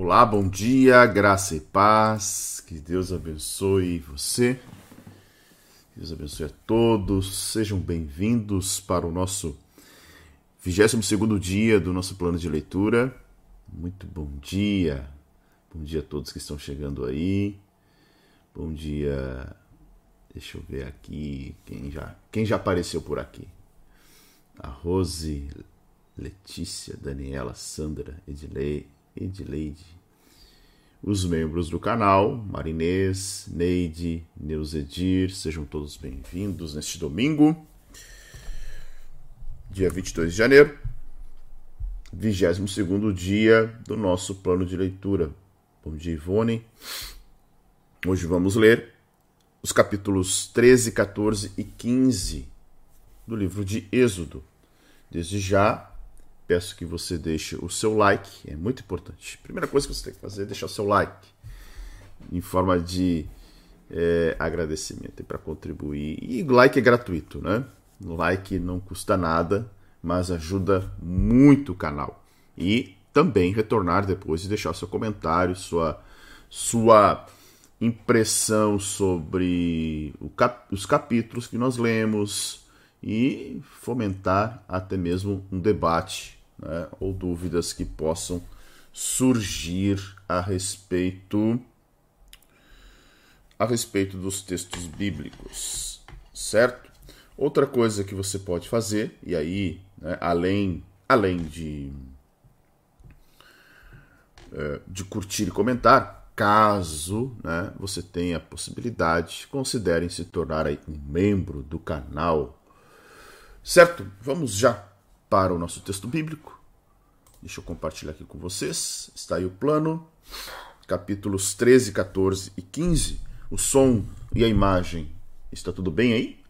Olá, bom dia, graça e paz, que Deus abençoe você, que Deus abençoe a todos, sejam bem-vindos para o nosso 22º dia do nosso plano de leitura. Muito bom dia a todos que estão chegando aí, bom dia, deixa eu ver aqui, quem já apareceu por aqui, a Rose, Letícia, Daniela, Sandra, Edileide, os membros do canal, Marinês, Neide, Neuzedir, sejam todos bem-vindos neste domingo, dia 22 de janeiro, 22º dia do nosso plano de leitura. Bom dia, Ivone. Hoje vamos ler os capítulos 13, 14 e 15 do livro de Êxodo. Desde já, peço que você deixe o seu like, é muito importante. Primeira coisa que você tem que fazer é deixar o seu like, em forma de agradecimento, para contribuir. E like é gratuito, né? Like não custa nada, mas ajuda muito o canal. E também retornar depois e deixar o seu comentário, sua impressão sobre os capítulos que nós lemos e fomentar até mesmo um debate, né, ou dúvidas que possam surgir a respeito dos textos bíblicos, certo? Outra coisa que você pode fazer, e aí, né, além de curtir e comentar, caso, né, você tenha a possibilidade, considerem se tornar aí um membro do canal. Certo? Vamos já para o nosso texto bíblico. Deixa eu compartilhar aqui com vocês. Está aí o plano, capítulos 13, 14 e 15. O som e a imagem, está tudo bem aí?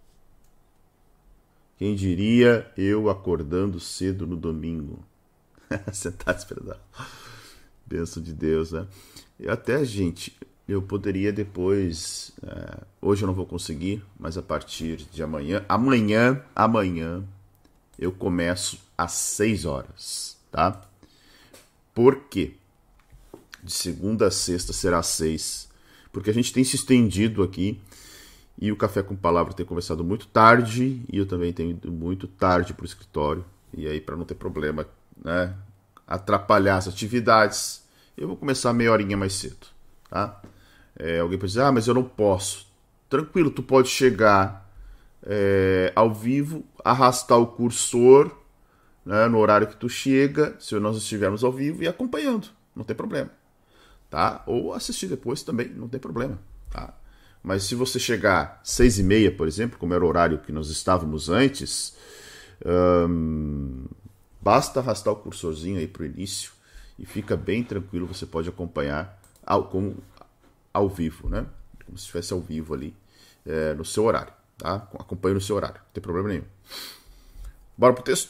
Quem diria eu acordando cedo no domingo? Sentado esperando. Bênção de Deus, né? E até, gente, eu poderia depois... hoje eu não vou conseguir, mas a partir de amanhã... Amanhã eu começo às 6 horas, tá? Por quê? De segunda a sexta será às 6. Porque a gente tem se estendido aqui e o Café com Palavra tem começado muito tarde e eu também tenho ido muito tarde para o escritório. E aí, para não ter problema, né, atrapalhar as atividades, eu vou começar meia horinha mais cedo, tá? Alguém pode dizer, mas eu não posso. Tranquilo, tu pode chegar ao vivo, arrastar o cursor, né, no horário que tu chega, se nós estivermos ao vivo, e acompanhando, não tem problema, tá? Ou assistir depois também, não tem problema, tá? Mas se você chegar 6h30, por exemplo, como era o horário que nós estávamos antes, basta arrastar o cursorzinho aí para o início e fica bem tranquilo, você pode acompanhar ao vivo, né? Como se estivesse ao vivo ali no seu horário, tá? Acompanhe no seu horário, não tem problema nenhum. Bora pro texto?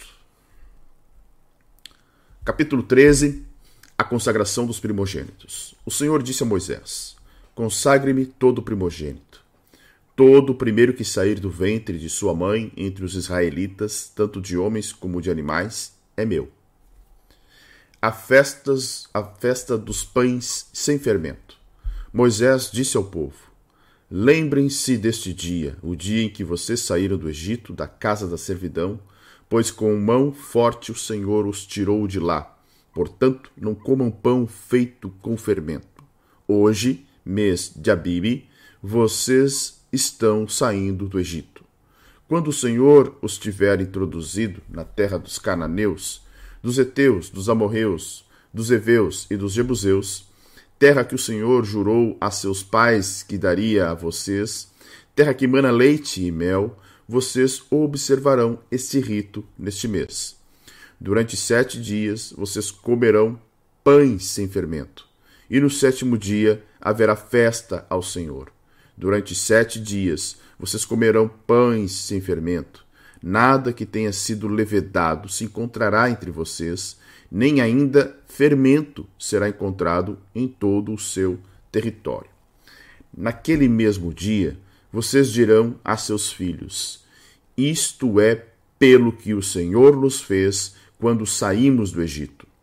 Capítulo 13, a consagração dos primogênitos. O Senhor disse a Moisés: consagre-me todo primogênito. Todo o primeiro que sair do ventre de sua mãe entre os israelitas, tanto de homens como de animais, é meu. A festa dos pães sem fermento. Moisés disse ao povo: lembrem-se deste dia, o dia em que vocês saíram do Egito, da casa da servidão, pois com mão forte o Senhor os tirou de lá. Portanto, não comam pão feito com fermento. Hoje, mês de Abibe, vocês estão saindo do Egito. Quando o Senhor os tiver introduzido na terra dos cananeus, dos heteus, dos amorreus, dos heveus e dos jebuseus, terra que o Senhor jurou a seus pais que daria a vocês, terra que mana leite e mel, vocês observarão este rito neste mês. Durante 7 dias vocês comerão pães sem fermento, e no 7º dia haverá festa ao Senhor. Durante 7 dias vocês comerão pães sem fermento. Nada que tenha sido levedado se encontrará entre vocês, nem ainda fermento será encontrado em todo o seu território. Naquele mesmo dia, vocês dirão a seus filhos: isto é pelo que o Senhor nos fez quando saímos do Egito.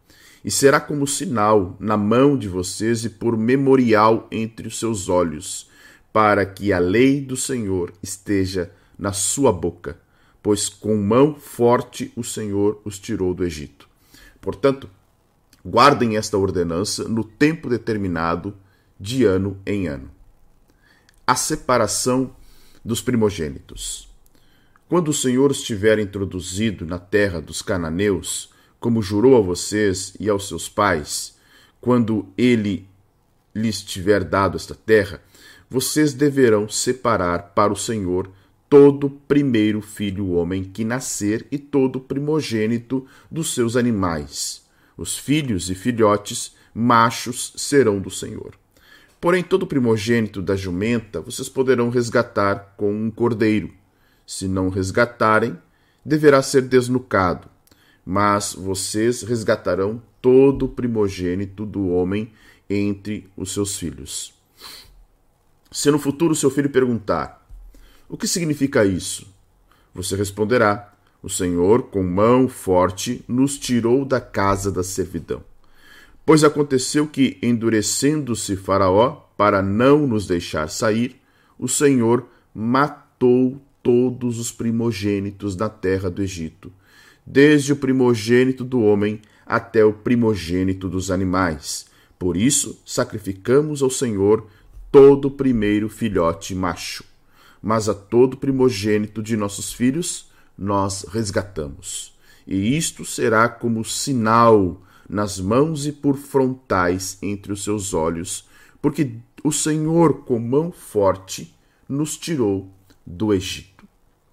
e será como sinal na mão de vocês e por memorial entre os seus olhos, para que a lei do Senhor esteja na sua boca, pois com mão forte o Senhor os tirou do Egito. Portanto, guardem esta ordenança no tempo determinado, de ano em ano. A separação dos primogênitos. Quando o Senhor os tiver introduzido na terra dos cananeus, como jurou a vocês e aos seus pais, quando ele lhes tiver dado esta terra, vocês deverão separar para o Senhor todo primeiro filho homem que nascer e todo primogênito dos seus animais. Os filhos e filhotes machos serão do Senhor. Porém, todo primogênito da jumenta vocês poderão resgatar com um cordeiro. Se não resgatarem, deverá ser desnucado. Mas vocês resgatarão todo primogênito do homem entre os seus filhos. Se no futuro seu filho perguntar: o que significa isso? Você responderá: o Senhor, com mão forte, nos tirou da casa da servidão. Pois aconteceu que, endurecendo-se Faraó para não nos deixar sair, o Senhor matou todos os primogênitos da terra do Egito, desde o primogênito do homem até o primogênito dos animais. Por isso, sacrificamos ao Senhor todo primeiro filhote macho. Mas a todo primogênito de nossos filhos nós resgatamos. E isto será como sinal nas mãos e por frontais entre os seus olhos, porque o Senhor com mão forte nos tirou do Egito.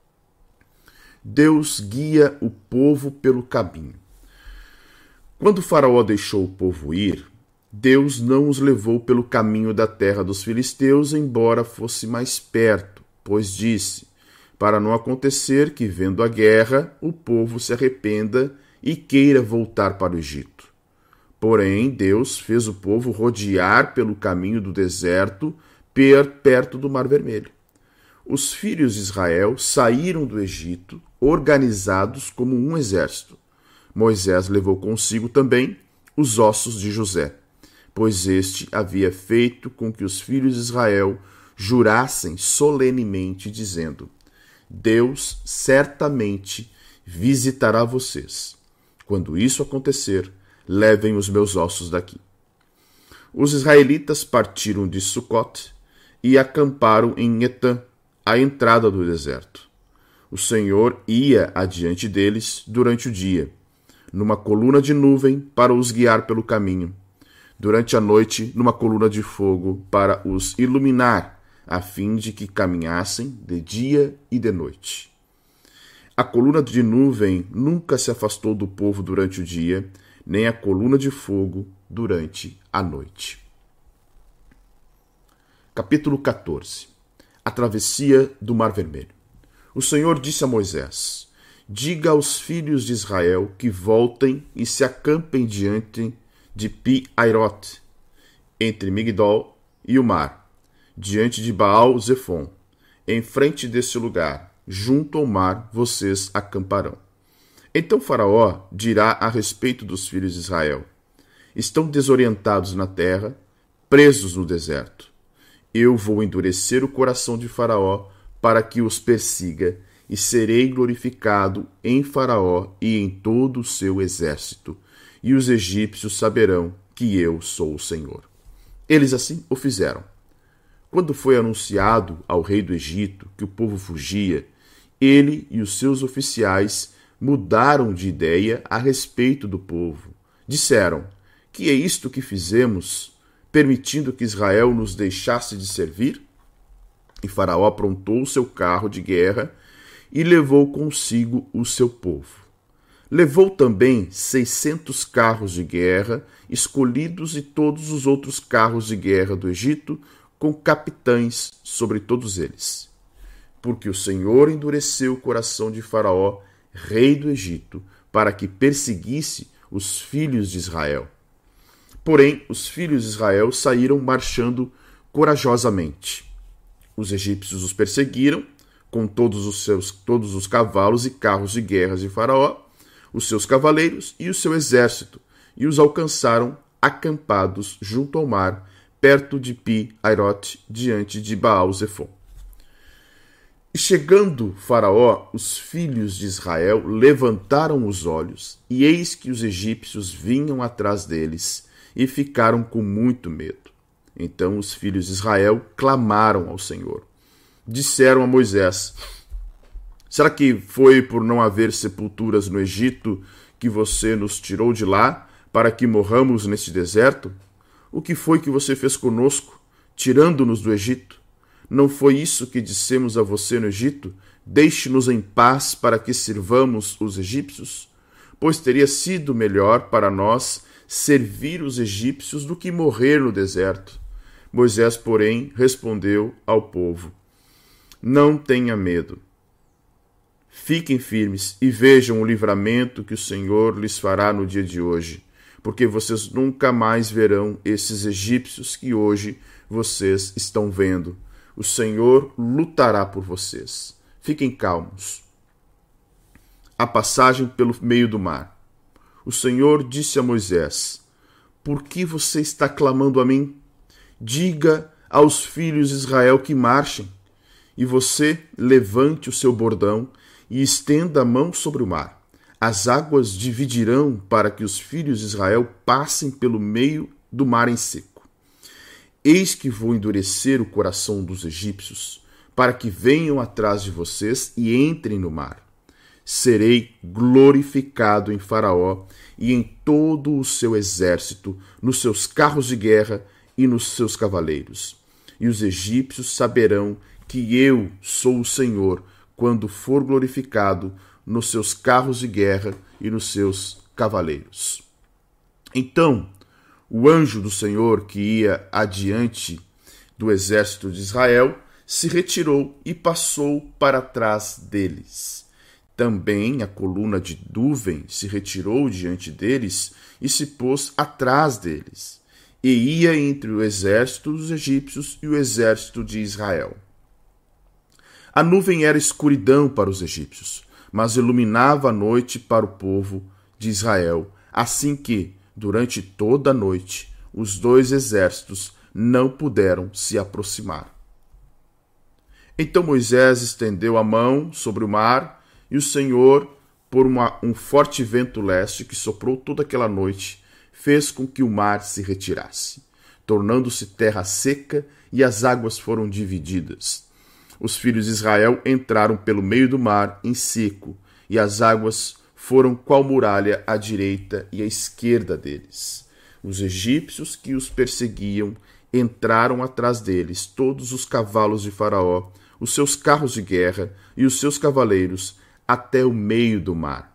Deus guia o povo pelo caminho. Quando Faraó deixou o povo ir, Deus não os levou pelo caminho da terra dos filisteus, embora fosse mais perto, pois disse: para não acontecer que, vendo a guerra, o povo se arrependa e queira voltar para o Egito. Porém, Deus fez o povo rodear pelo caminho do deserto, perto do Mar Vermelho. Os filhos de Israel saíram do Egito, organizados como um exército. Moisés levou consigo também os ossos de José, pois este havia feito com que os filhos de Israel jurassem solenemente, dizendo: Deus certamente visitará vocês. Quando isso acontecer, levem os meus ossos daqui. Os israelitas partiram de Sucote e acamparam em Etã, à entrada do deserto. O Senhor ia adiante deles durante o dia, numa coluna de nuvem para os guiar pelo caminho, durante a noite numa coluna de fogo para os iluminar, a fim de que caminhassem de dia e de noite. A coluna de nuvem nunca se afastou do povo durante o dia, nem a coluna de fogo durante a noite. Capítulo 14. A travessia do Mar Vermelho. O Senhor disse a Moisés: diga aos filhos de Israel que voltem e se acampem diante de Pi-Airote, entre Migdol e o mar, diante de Baal-Zefon. Em frente desse lugar, junto ao mar, vocês acamparão. Então Faraó dirá a respeito dos filhos de Israel: estão desorientados na terra, presos no deserto. Eu vou endurecer o coração de Faraó para que os persiga, e serei glorificado em Faraó e em todo o seu exército, e os egípcios saberão que eu sou o Senhor. Eles assim o fizeram. Quando foi anunciado ao rei do Egito que o povo fugia, ele e os seus oficiais mudaram de ideia a respeito do povo. Disseram: que é isto que fizemos, permitindo que Israel nos deixasse de servir? E Faraó aprontou o seu carro de guerra e levou consigo o seu povo. Levou também 600 carros de guerra escolhidos e todos os outros carros de guerra do Egito, com capitães sobre todos eles. Porque o Senhor endureceu o coração de Faraó, rei do Egito, para que perseguisse os filhos de Israel. Porém, os filhos de Israel saíram marchando corajosamente. Os egípcios os perseguiram, com todos os cavalos e carros de guerra de Faraó, os seus cavaleiros e o seu exército, e os alcançaram acampados junto ao mar, perto de Pi-Hairote, diante de Baal-Zefon. E chegando Faraó, os filhos de Israel levantaram os olhos, e eis que os egípcios vinham atrás deles, e ficaram com muito medo. Então os filhos de Israel clamaram ao Senhor. Disseram a Moisés: será que foi por não haver sepulturas no Egito que você nos tirou de lá, para que morramos neste deserto? O que foi que você fez conosco, tirando-nos do Egito? Não foi isso que dissemos a você no Egito? Deixe-nos em paz para que sirvamos os egípcios? Pois teria sido melhor para nós servir os egípcios do que morrer no deserto. Moisés, porém, respondeu ao povo: não tenha medo. Fiquem firmes e vejam o livramento que o Senhor lhes fará no dia de hoje, porque vocês nunca mais verão esses egípcios que hoje vocês estão vendo. O Senhor lutará por vocês. Fiquem calmos. A passagem pelo meio do mar. O Senhor disse a Moisés: por que você está clamando a mim? Diga aos filhos de Israel que marchem, e você levante o seu bordão e estenda a mão sobre o mar. As águas dividirão para que os filhos de Israel passem pelo meio do mar em seco. Eis que vou endurecer o coração dos egípcios, para que venham atrás de vocês e entrem no mar. Serei glorificado em Faraó e em todo o seu exército, nos seus carros de guerra e nos seus cavaleiros. E os egípcios saberão que eu sou o Senhor, quando for glorificado nos seus carros de guerra e nos seus cavaleiros. Então, o anjo do Senhor, que ia adiante do exército de Israel, se retirou e passou para trás deles. Também a coluna de nuvem se retirou diante deles e se pôs atrás deles, e ia entre o exército dos egípcios e o exército de Israel. A nuvem era escuridão para os egípcios, mas iluminava a noite para o povo de Israel, assim que, durante toda a noite, os dois exércitos não puderam se aproximar. Então Moisés estendeu a mão sobre o mar, e o Senhor, por um forte vento leste que soprou toda aquela noite, fez com que o mar se retirasse, tornando-se terra seca, e as águas foram divididas. Os filhos de Israel entraram pelo meio do mar em seco, e as águas foram qual muralha à direita e à esquerda deles. Os egípcios que os perseguiam entraram atrás deles, todos os cavalos de Faraó, os seus carros de guerra e os seus cavaleiros, até o meio do mar.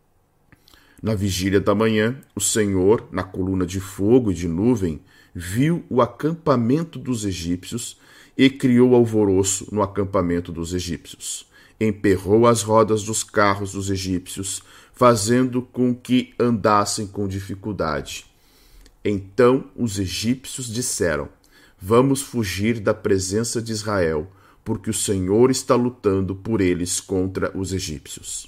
Na vigília da manhã, o Senhor, na coluna de fogo e de nuvem, viu o acampamento dos egípcios e criou alvoroço no acampamento dos egípcios. Emperrou as rodas dos carros dos egípcios, fazendo com que andassem com dificuldade. Então os egípcios disseram: vamos fugir da presença de Israel, porque o Senhor está lutando por eles contra os egípcios.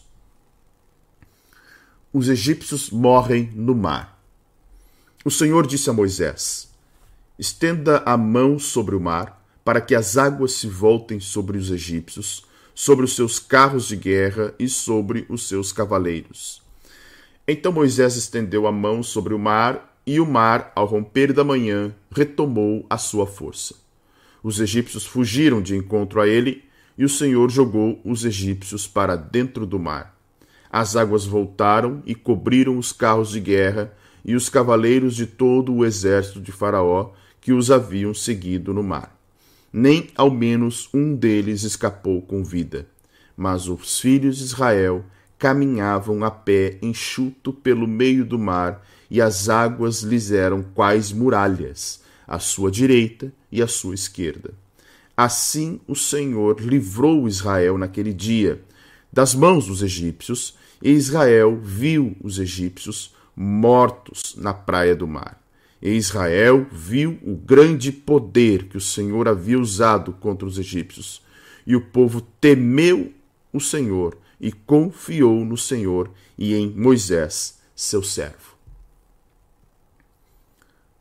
Os egípcios morrem no mar. O Senhor disse a Moisés: estenda a mão sobre o mar, para que as águas se voltem sobre os egípcios, sobre os seus carros de guerra e sobre os seus cavaleiros. Então Moisés estendeu a mão sobre o mar, e o mar, ao romper da manhã, retomou a sua força. Os egípcios fugiram de encontro a ele, e o Senhor jogou os egípcios para dentro do mar. As águas voltaram e cobriram os carros de guerra e os cavaleiros de todo o exército de Faraó que os haviam seguido no mar. Nem ao menos um deles escapou com vida. Mas os filhos de Israel caminhavam a pé enxuto pelo meio do mar, e as águas lhes eram quais muralhas, à sua direita e à sua esquerda. Assim o Senhor livrou Israel naquele dia das mãos dos egípcios, e Israel viu os egípcios mortos na praia do mar. E Israel viu o grande poder que o Senhor havia usado contra os egípcios. E o povo temeu o Senhor e confiou no Senhor e em Moisés, seu servo.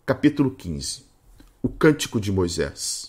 Capítulo 15. O Cântico de Moisés.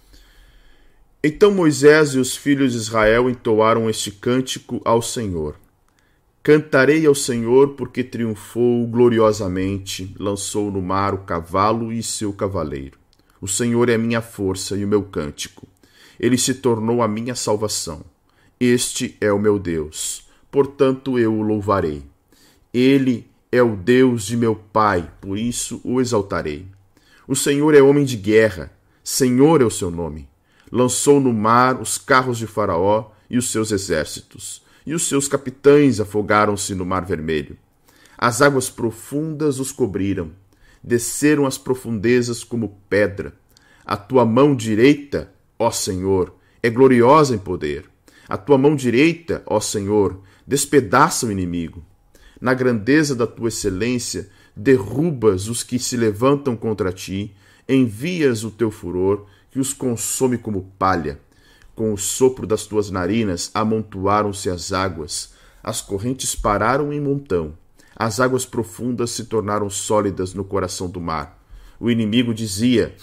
Então Moisés e os filhos de Israel entoaram este cântico ao Senhor. Cantarei ao Senhor porque triunfou gloriosamente, lançou no mar o cavalo e seu cavaleiro. O Senhor é a minha força e o meu cântico. Ele se tornou a minha salvação. Este é o meu Deus, portanto eu o louvarei. Ele é o Deus de meu pai, por isso o exaltarei. O Senhor é homem de guerra, Senhor é o seu nome. Lançou no mar os carros de Faraó e os seus exércitos, e os seus capitães afogaram-se no mar vermelho. As águas profundas os cobriram, desceram as profundezas como pedra. A tua mão direita, ó Senhor, é gloriosa em poder. A tua mão direita, ó Senhor, despedaça o inimigo. Na grandeza da tua excelência, derrubas os que se levantam contra ti, envias o teu furor, que os consome como palha. Com o sopro das tuas narinas amontoaram-se as águas, as correntes pararam em montão, as águas profundas se tornaram sólidas no coração do mar. O inimigo dizia: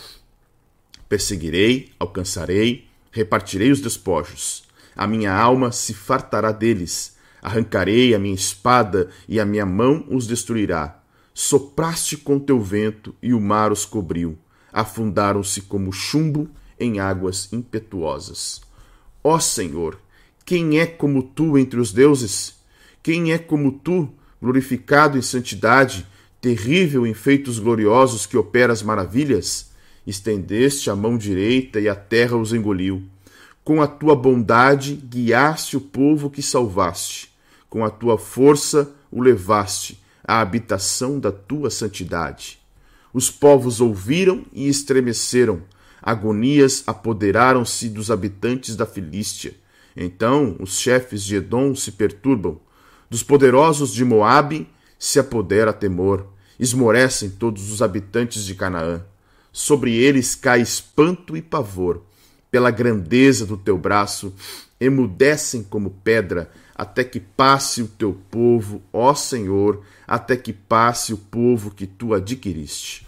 perseguirei, alcançarei, repartirei os despojos. A minha alma se fartará deles. Arrancarei a minha espada e a minha mão os destruirá. Sopraste com teu vento e o mar os cobriu. Afundaram-se como chumbo em águas impetuosas. Ó Senhor, quem é como tu entre os deuses? Quem é como tu, glorificado em santidade, terrível em feitos gloriosos que operas maravilhas? Estendeste a mão direita e a terra os engoliu. Com a tua bondade guiaste o povo que salvaste. Com a tua força o levaste à habitação da tua santidade. Os povos ouviram e estremeceram. Agonias apoderaram-se dos habitantes da Filístia. Então os chefes de Edom se perturbam. Dos poderosos de Moabe se apodera temor. Esmorecem todos os habitantes de Canaã. Sobre eles cai espanto e pavor. Pela grandeza do teu braço, emudecem como pedra, até que passe o teu povo, ó Senhor, até que passe o povo que tu adquiriste.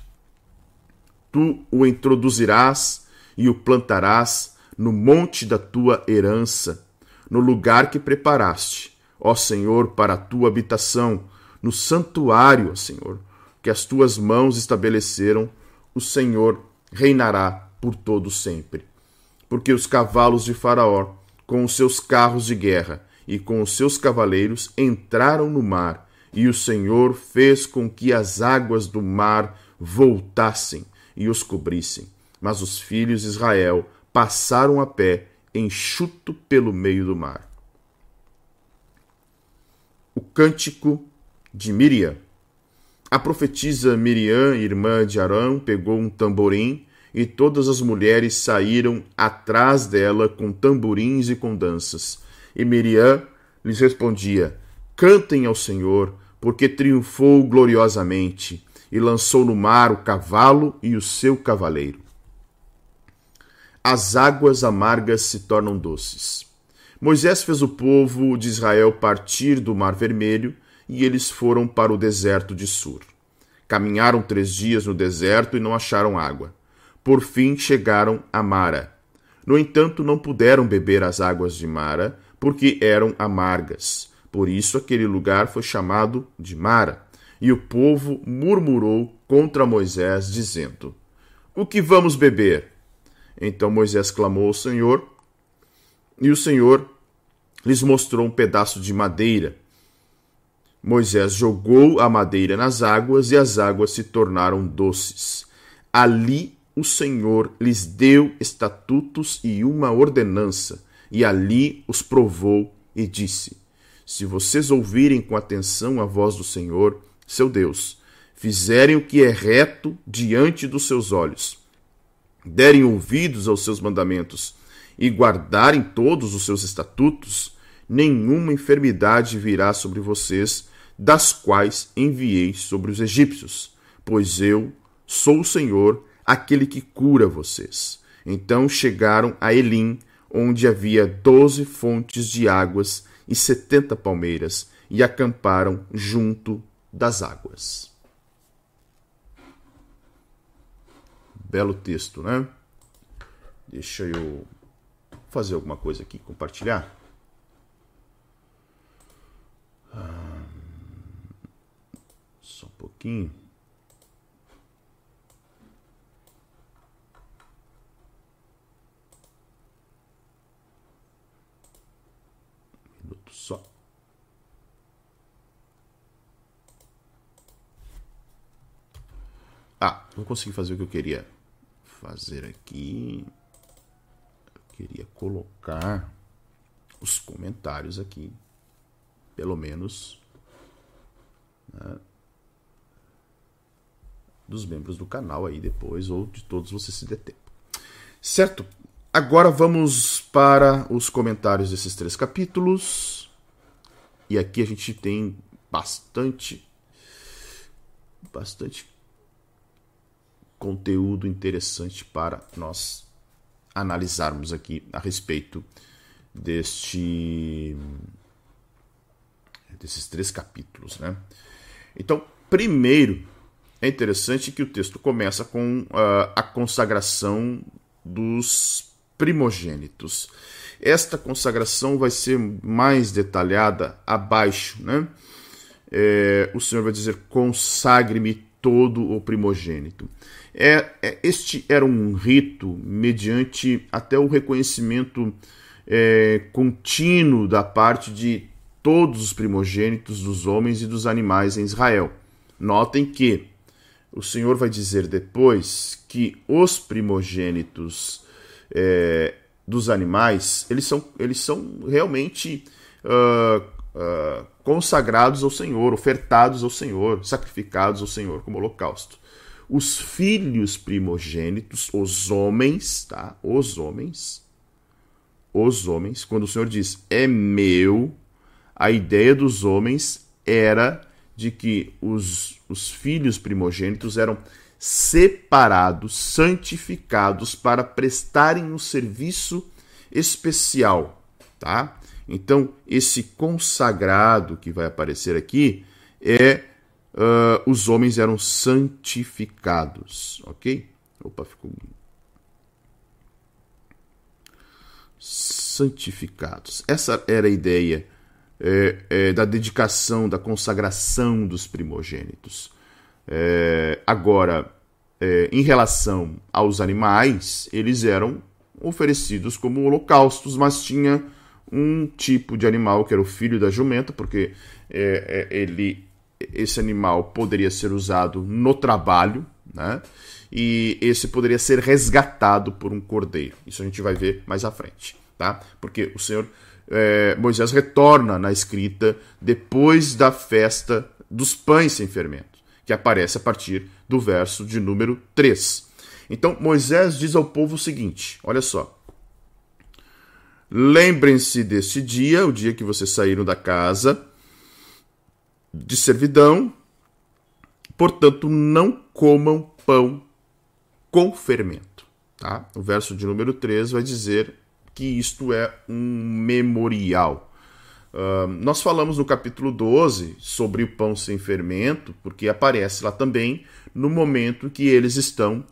Tu o introduzirás e o plantarás no monte da tua herança, no lugar que preparaste, ó Senhor, para a tua habitação, no santuário, ó Senhor, que as tuas mãos estabeleceram. O Senhor reinará por todo sempre. Porque os cavalos de Faraó, com os seus carros de guerra e com os seus cavaleiros, entraram no mar, e o Senhor fez com que as águas do mar voltassem e os cobrissem. Mas os filhos de Israel passaram a pé, enxuto pelo meio do mar. O Cântico de Miriam. A profetisa Miriam, irmã de Arão, pegou um tamborim, e todas as mulheres saíram atrás dela com tamborins e com danças. E Miriam lhes respondia: cantem ao Senhor, porque triunfou gloriosamente, e lançou no mar o cavalo e o seu cavaleiro. As águas amargas se tornam doces. Moisés fez o povo de Israel partir do Mar Vermelho, e eles foram para o deserto de Sur. Caminharam 3 dias no deserto e não acharam água. Por fim chegaram a Mara. No entanto, não puderam beber as águas de Mara, porque eram amargas. Por isso aquele lugar foi chamado de Mara. E o povo murmurou contra Moisés, dizendo: o que vamos beber? Então Moisés clamou ao Senhor, e o Senhor lhes mostrou um pedaço de madeira. Moisés jogou a madeira nas águas, e as águas se tornaram doces. Ali o Senhor lhes deu estatutos e uma ordenança, e ali os provou e disse: se vocês ouvirem com atenção a voz do Senhor, seu Deus, fizerem o que é reto diante dos seus olhos, derem ouvidos aos seus mandamentos e guardarem todos os seus estatutos, nenhuma enfermidade virá sobre vocês, das quais enviei sobre os egípcios, pois eu sou o Senhor, aquele que cura vocês. Então chegaram a Elim, onde havia 12 fontes de águas e 70 palmeiras, e acamparam junto das águas. belo texto, né? Deixa eu fazer alguma coisa aqui, compartilhar. Só um pouquinho. Um minuto só. Não consegui fazer o que eu queria fazer aqui. Eu queria colocar os comentários aqui, pelo menos, né, dos membros do canal aí depois, ou de todos vocês se der tempo. Certo? Agora vamos para os comentários desses 3 capítulos. E aqui a gente tem bastante conteúdo interessante para nós analisarmos aqui a respeito desses 3 capítulos, né? Então, primeiro, é interessante que o texto começa com a consagração dos primogênitos. Esta consagração vai ser mais detalhada abaixo, né? O Senhor vai dizer: consagre-me todo o primogênito. Este era um rito mediante até o reconhecimento contínuo da parte de todos os primogênitos dos homens e dos animais em Israel. Notem que o Senhor vai dizer depois que os primogênitos dos animais, eles são realmente consagrados ao Senhor, ofertados ao Senhor, sacrificados ao Senhor como holocausto. Os filhos primogênitos, os homens, tá? Os homens, quando o Senhor diz é meu, a ideia dos homens era de que os filhos primogênitos eram separados, santificados para prestarem um serviço especial, tá? Então, esse consagrado que vai aparecer aqui os homens eram santificados, ok? Ficou santificados. Essa era a ideia da dedicação, da consagração dos primogênitos. Agora, em relação aos animais, eles eram oferecidos como holocaustos, mas tinha um tipo de animal que era o filho da jumenta, porque esse animal poderia ser usado no trabalho, né? E esse poderia ser resgatado por um cordeiro. Isso a gente vai ver mais à frente, tá? Porque o Senhor Moisés retorna na escrita depois da festa dos pães sem fermento, que aparece a partir do verso de número 3. Então Moisés diz ao povo o seguinte, olha só: lembrem-se deste dia, o dia que vocês saíram da casa de servidão, portanto não comam pão com fermento. Tá? O verso de número 3 vai dizer que isto é um memorial. Nós falamos no capítulo 12 sobre o pão sem fermento, porque aparece lá também no momento que eles estão,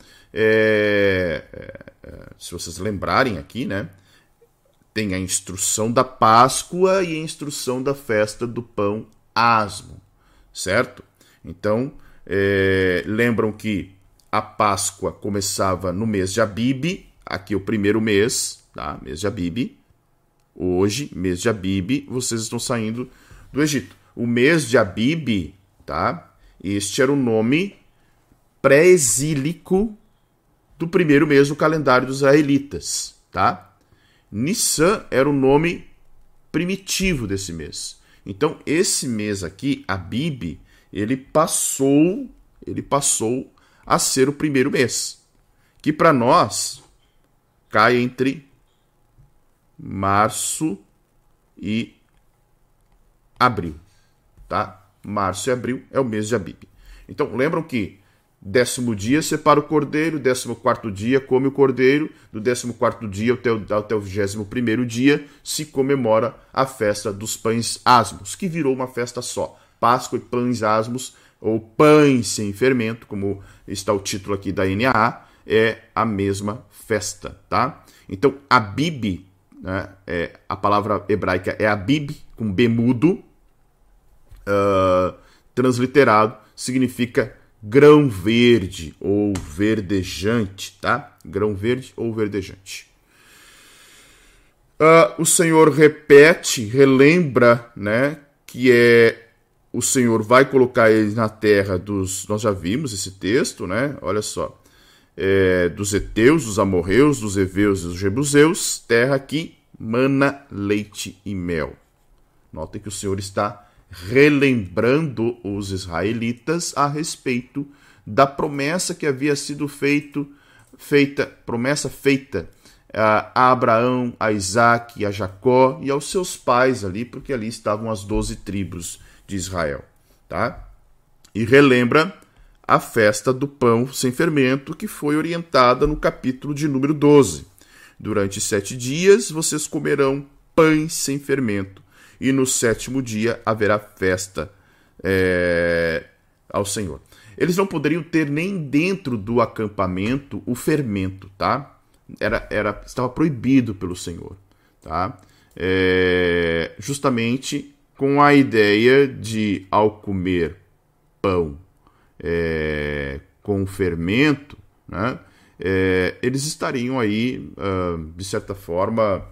se vocês lembrarem aqui, né? Tem a instrução da Páscoa e a instrução da festa do pão asmo, certo? Então, lembram que a Páscoa começava no mês de Abibe, aqui o primeiro mês, tá? Mês de Abibe. Hoje, mês de Abibe, vocês estão saindo do Egito. O mês de Abibe, tá? Este era o nome pré-exílico do primeiro mês do calendário dos israelitas, tá? Nissan era o nome primitivo desse mês. Então, esse mês aqui, Abibe, ele passou a ser o primeiro mês, que para nós cai entre março e abril, tá? Março e abril é o mês de Abibe. Então, lembram que 10º dia separa o cordeiro, 14º dia come o cordeiro, do 14º dia até o 21º dia se comemora a festa dos pães asmos, que virou uma festa só. Páscoa e pães asmos, ou pães sem fermento, como está o título aqui da NAA, é a mesma festa, tá? Então, Abib, né, a palavra hebraica é Abib, com B mudo, transliterado, significa grão verde ou verdejante, tá? Grão verde ou verdejante. O Senhor repete, relembra, né, que o Senhor vai colocar eles na terra dos... Nós já vimos esse texto, né? Olha só. Dos heteus, dos amorreus, dos heveus e dos jebuseus, terra que mana leite e mel. Notem que o Senhor está relembrando os israelitas a respeito da promessa que havia sido feita a Abraão, a Isaac, a Jacó e aos seus pais ali, porque ali estavam as 12 tribos de Israel, tá? E relembra a festa do pão sem fermento, que foi orientada no capítulo de número 12. Durante 7 dias vocês comerão pães sem fermento, e no 7º dia haverá festa ao Senhor. Eles não poderiam ter nem dentro do acampamento o fermento, tá? Estava proibido pelo Senhor, tá? Justamente com a ideia de, ao comer pão com fermento, né, eles estariam aí, de certa forma,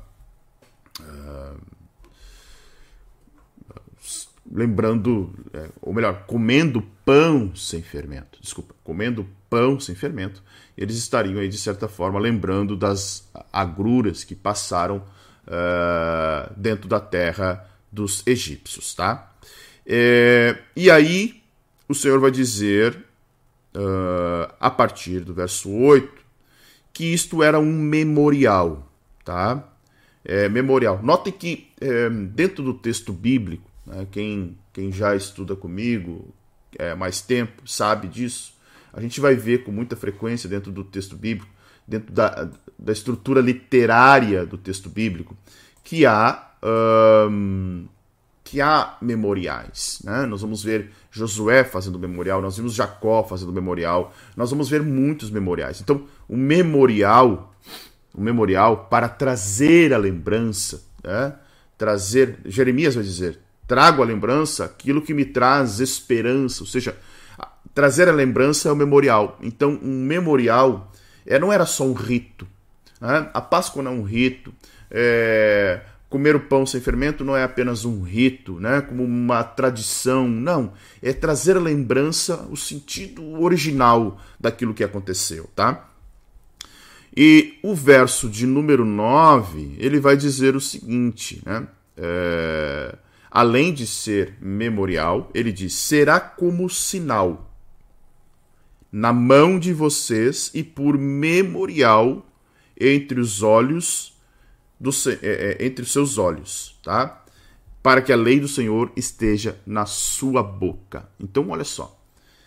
lembrando, ou melhor, comendo pão sem fermento. Desculpa, comendo pão sem fermento, eles estariam aí, de certa forma, lembrando das agruras que passaram dentro da terra dos egípcios, tá? E aí, o Senhor vai dizer, a partir do verso 8, que isto era um memorial, tá? Memorial. Notem que dentro do texto bíblico, né, quem já estuda comigo há mais tempo sabe disso, a gente vai ver com muita frequência dentro do texto bíblico, dentro da estrutura literária do texto bíblico, que há memoriais, né? Nós vamos ver Josué fazendo memorial, nós vimos Jacó fazendo memorial, nós vamos ver muitos memoriais. Então, o memorial para trazer a lembrança, né? Jeremias vai dizer, trago a lembrança aquilo que me traz esperança, ou seja, trazer a lembrança é o memorial. Então, um memorial não era só um rito, né? A Páscoa não é um rito, comer o pão sem fermento não é apenas um rito, né, como uma tradição, não. É trazer a lembrança, o sentido original daquilo que aconteceu, tá? E o verso de número 9, ele vai dizer o seguinte, né? Além de ser memorial, ele diz, será como sinal na mão de vocês e por memorial entre os olhos entre os seus olhos, tá? Para que a lei do Senhor esteja na sua boca. Então, olha só.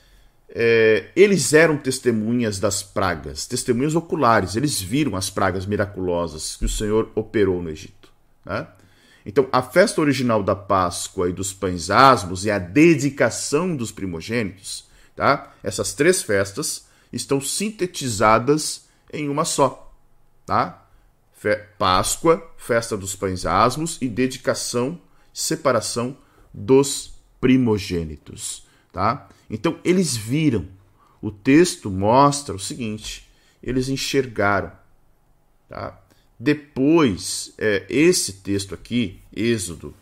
Eles eram testemunhas das pragas, testemunhas oculares. Eles viram as pragas miraculosas que o Senhor operou no Egito, né? Então, a festa original da Páscoa e dos pães asmos e a dedicação dos primogênitos, tá? Essas 3 festas estão sintetizadas em uma só, tá? Páscoa, festa dos pães asmos e dedicação, separação dos primogênitos, tá? Então, eles viram. O texto mostra o seguinte, eles enxergaram, tá? Depois, esse texto aqui, Êxodo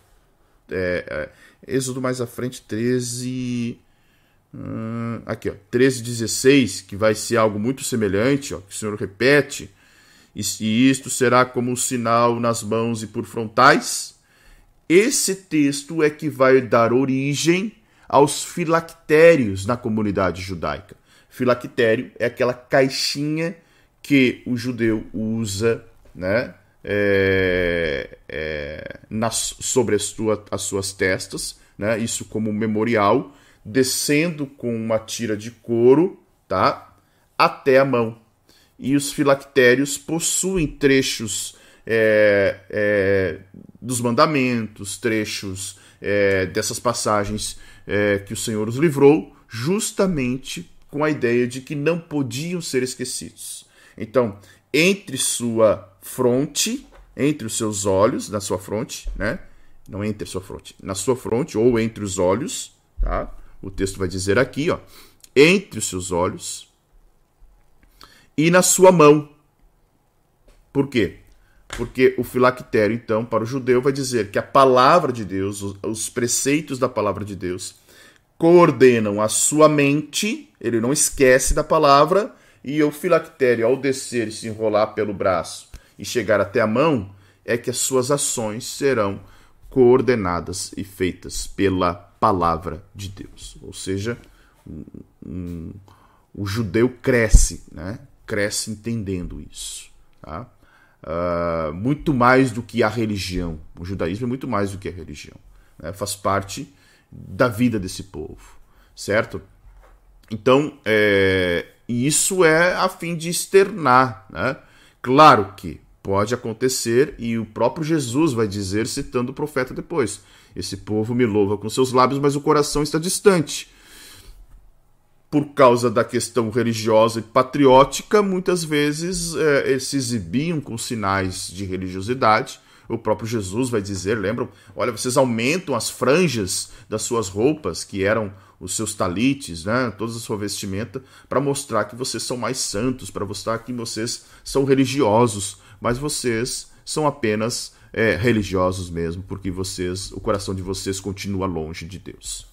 mais à frente, 13... aqui, ó, 13:16, que vai ser algo muito semelhante, ó, que o Senhor repete, e isto será como um sinal nas mãos e por frontais. Esse texto é que vai dar origem aos filactérios na comunidade judaica. Filactério é aquela caixinha que o judeu usa, né, sobre as suas testas, né, isso como memorial, descendo com uma tira de couro, tá, até a mão. E os filactérios possuem trechos dos mandamentos, trechos dessas passagens que o Senhor os livrou, justamente com a ideia de que não podiam ser esquecidos. Então, entre sua fronte, entre os seus olhos, na sua fronte, né? Não entre a sua fronte, na sua fronte ou entre os olhos, tá? O texto vai dizer aqui, ó, entre os seus olhos e na sua mão. Por quê? Porque o filactério, então, para o judeu, vai dizer que a palavra de Deus, os preceitos da palavra de Deus, coordenam a sua mente, ele não esquece da palavra, e o filactério, ao descer e se enrolar pelo braço e chegar até a mão, é que as suas ações serão coordenadas e feitas pela palavra de Deus. Ou seja, o judeu cresce, né? Cresce entendendo isso, tá? Muito mais do que a religião. O judaísmo é muito mais do que a religião, né? Faz parte da vida desse povo, certo? Então, isso é a fim de externar, né? Claro que pode acontecer, e o próprio Jesus vai dizer, citando o profeta depois: esse povo me louva com seus lábios, mas o coração está distante. Por causa da questão religiosa e patriótica, muitas vezes eles se exibiam com sinais de religiosidade. O próprio Jesus vai dizer, lembram? Olha, vocês aumentam as franjas das suas roupas, que eram os seus talites, né? Toda a sua vestimenta, para mostrar que vocês são mais santos, para mostrar que vocês são religiosos, mas vocês são apenas religiosos mesmo, porque o coração de vocês continua longe de Deus.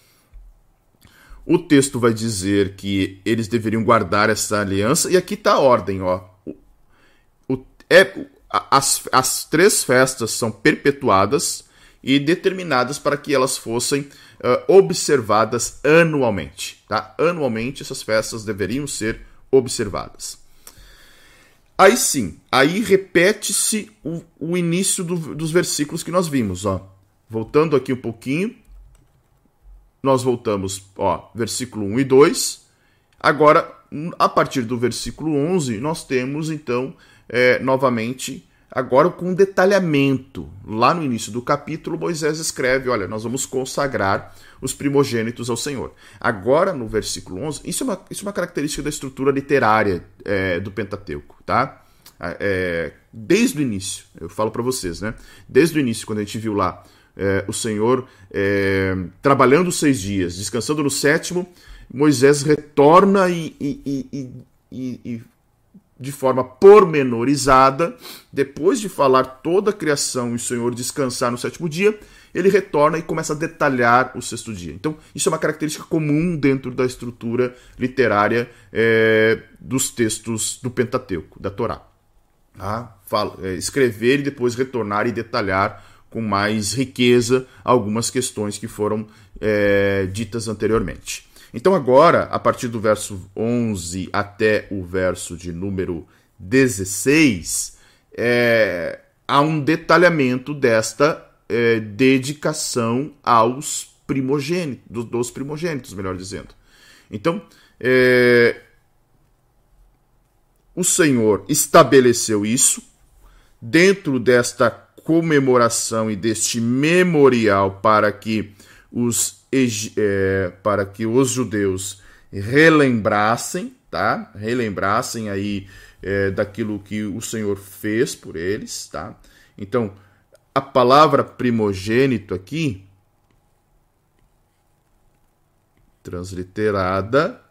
O texto vai dizer que eles deveriam guardar essa aliança, e aqui está a ordem, ó. As 3 festas são perpetuadas e determinadas para que elas fossem observadas anualmente, tá? Anualmente essas festas deveriam ser observadas. Aí sim, aí repete-se o início dos versículos que nós vimos, ó. Voltando aqui um pouquinho, nós voltamos, ó, versículo 1 e 2. Agora, a partir do versículo 11, nós temos, então, novamente, agora com um detalhamento. Lá no início do capítulo, Moisés escreve, olha, nós vamos consagrar os primogênitos ao Senhor. Agora, no versículo 11, isso é uma característica da estrutura literária do Pentateuco, tá? Desde o início, eu falo para vocês, né? Desde o início, quando a gente viu lá, o Senhor trabalhando 6 dias, descansando no 7º, Moisés retorna e de forma pormenorizada, depois de falar toda a criação e o Senhor descansar no 7º dia, ele retorna e começa a detalhar o 6º dia. Então, isso é uma característica comum dentro da estrutura literária dos textos do Pentateuco, da Torá. Tá? Escrever e depois retornar e detalhar com mais riqueza algumas questões que foram ditas anteriormente. Então agora, a partir do verso 11 até o verso de número 16, há um detalhamento desta dedicação aos primogênitos, dos primogênitos, melhor dizendo. Então, o Senhor estabeleceu isso dentro desta comemoração e deste memorial para que os judeus relembrassem, tá? Relembrassem aí daquilo que o Senhor fez por eles, tá? Então, a palavra primogênito aqui, transliterada,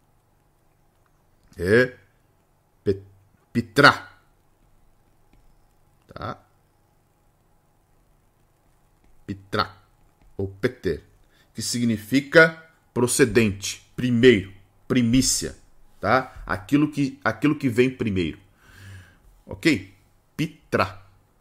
é Pitrá, tá? Pitrá, ou Peter, que significa procedente, primeiro, primícia, tá? Aquilo que vem primeiro. Ok? Pitrá.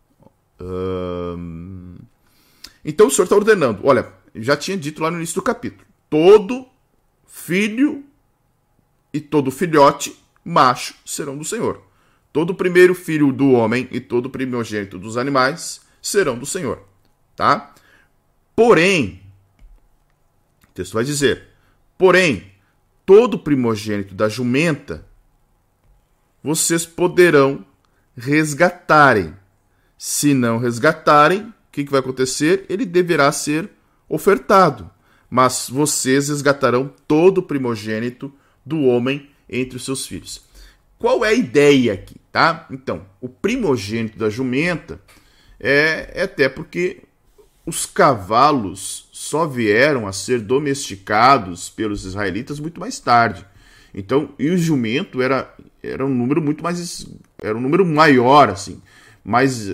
Então o Senhor está ordenando, olha, já tinha dito lá no início do capítulo, todo filho e todo filhote macho serão do Senhor. Todo primeiro filho do homem e todo primogênito dos animais serão do Senhor, tá? Porém, o texto vai dizer, porém, todo primogênito da jumenta vocês poderão resgatarem. Se não resgatarem, o que vai acontecer? Ele deverá ser ofertado. Mas vocês resgatarão todo primogênito do homem entre os seus filhos. Qual é a ideia aqui, tá? Então, o primogênito da jumenta é até porque os cavalos só vieram a ser domesticados pelos israelitas muito mais tarde. Então, e o jumento era um número muito mais, era um número maior, assim, mais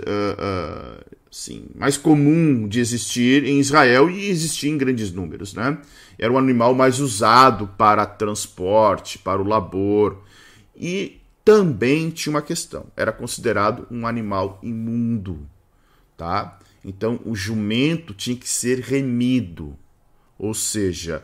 comum de existir em Israel e existir em grandes números, né? Era um animal mais usado para transporte, para o labor. E também tinha uma questão, era considerado um animal imundo, tá? Então o jumento tinha que ser remido, ou seja,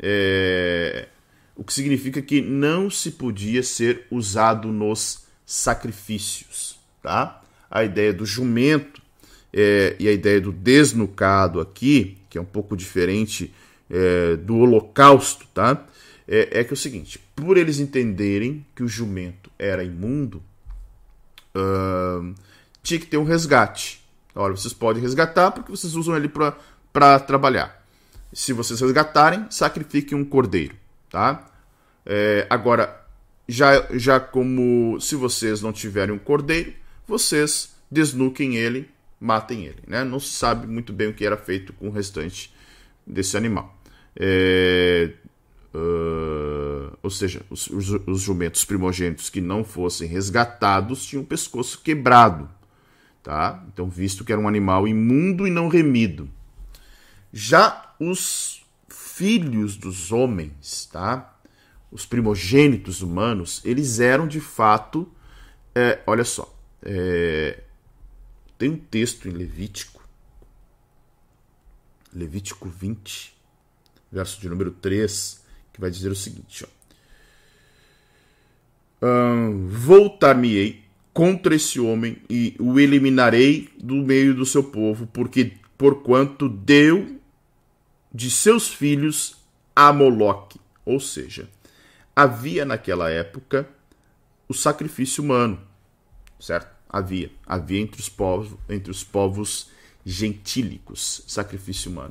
o que significa que não se podia ser usado nos sacrifícios, tá? A ideia do jumento e a ideia do desnucado aqui, que é um pouco diferente do holocausto, tá? É que é o seguinte, por eles entenderem que o jumento era imundo, tinha que ter um resgate. Olha, vocês podem resgatar porque vocês usam ele para trabalhar. Se vocês resgatarem, sacrifiquem um cordeiro, tá? Agora, já como se vocês não tiverem um cordeiro, vocês desnuquem ele, matem ele, né? Não se sabe muito bem o que era feito com o restante desse animal. Ou seja, os jumentos primogênitos que não fossem resgatados tinham o pescoço quebrado, tá? Então, visto que era um animal imundo e não remido. Já os filhos dos homens, tá? Os primogênitos humanos, eles eram de fato, olha só, tem um texto em Levítico 20, verso de número 3, que vai dizer o seguinte, voltar-me-ei contra esse homem e o eliminarei do meio do seu povo, porquanto deu de seus filhos a Moloque. Ou seja, havia naquela época o sacrifício humano, certo? Havia entre os povos gentílicos sacrifício humano.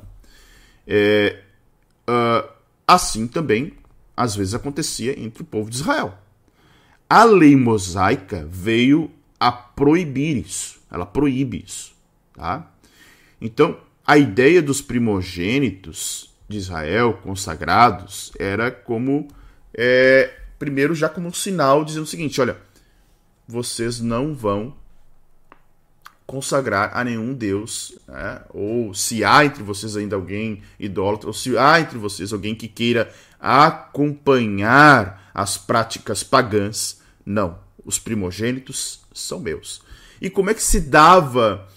Assim também, às vezes, acontecia entre o povo de Israel. A lei mosaica veio a proibir isso. Ela proíbe isso. Tá? Então, a ideia dos primogênitos de Israel, consagrados, era como, primeiro já como um sinal, dizendo o seguinte, olha, vocês não vão consagrar a nenhum Deus, né? Ou se há entre vocês ainda alguém idólatra, ou se há entre vocês alguém que queira acompanhar as práticas pagãs, não, os primogênitos são meus. E como é que se dava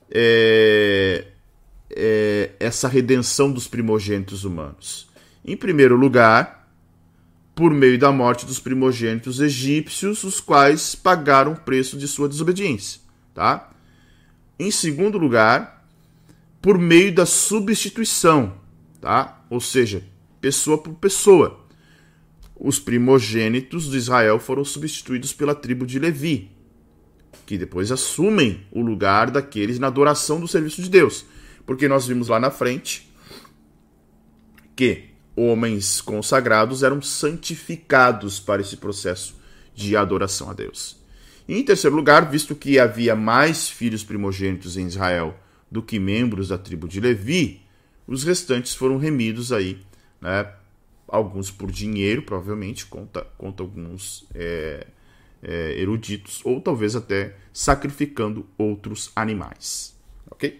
essa redenção dos primogênitos humanos? Em primeiro lugar, por meio da morte dos primogênitos egípcios, os quais pagaram o preço de sua desobediência, tá? Em segundo lugar, por meio da substituição, tá? Ou seja, pessoa por pessoa. Os primogênitos de Israel foram substituídos pela tribo de Levi, que depois assumem o lugar daqueles na adoração do serviço de Deus. Porque nós vimos lá na frente que homens consagrados eram santificados para esse processo de adoração a Deus. E em terceiro lugar, visto que havia mais filhos primogênitos em Israel do que membros da tribo de Levi, os restantes foram remidos aí, né? Alguns por dinheiro, provavelmente, conta alguns eruditos, ou talvez até sacrificando outros animais. Ok?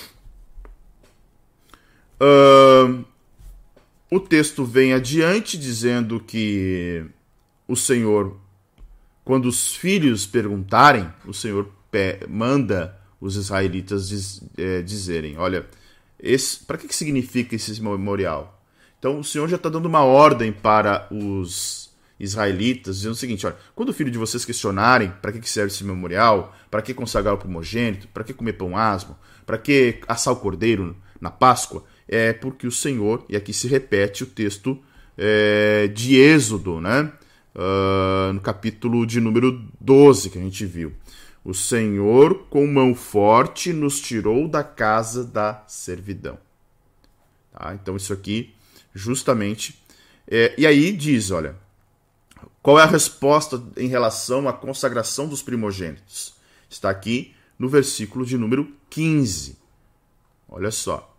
O texto vem adiante dizendo que o Senhor, quando os filhos perguntarem, o Senhor manda os israelitas dizerem, olha, para que significa esse memorial? Então o Senhor já está dando uma ordem para os israelitas, dizendo o seguinte, olha, quando o filho de vocês questionarem para que serve esse memorial, para que consagrar o primogênito, para que comer pão asmo, para que assar o cordeiro na Páscoa, é porque o Senhor, e aqui se repete o texto de Êxodo, né? No capítulo de número 12 que a gente viu. O Senhor, com mão forte, nos tirou da casa da servidão. Tá? Então isso aqui, justamente... e aí diz, olha, Qual é a resposta em relação à consagração dos primogênitos? Está aqui no versículo de número 15. Olha só.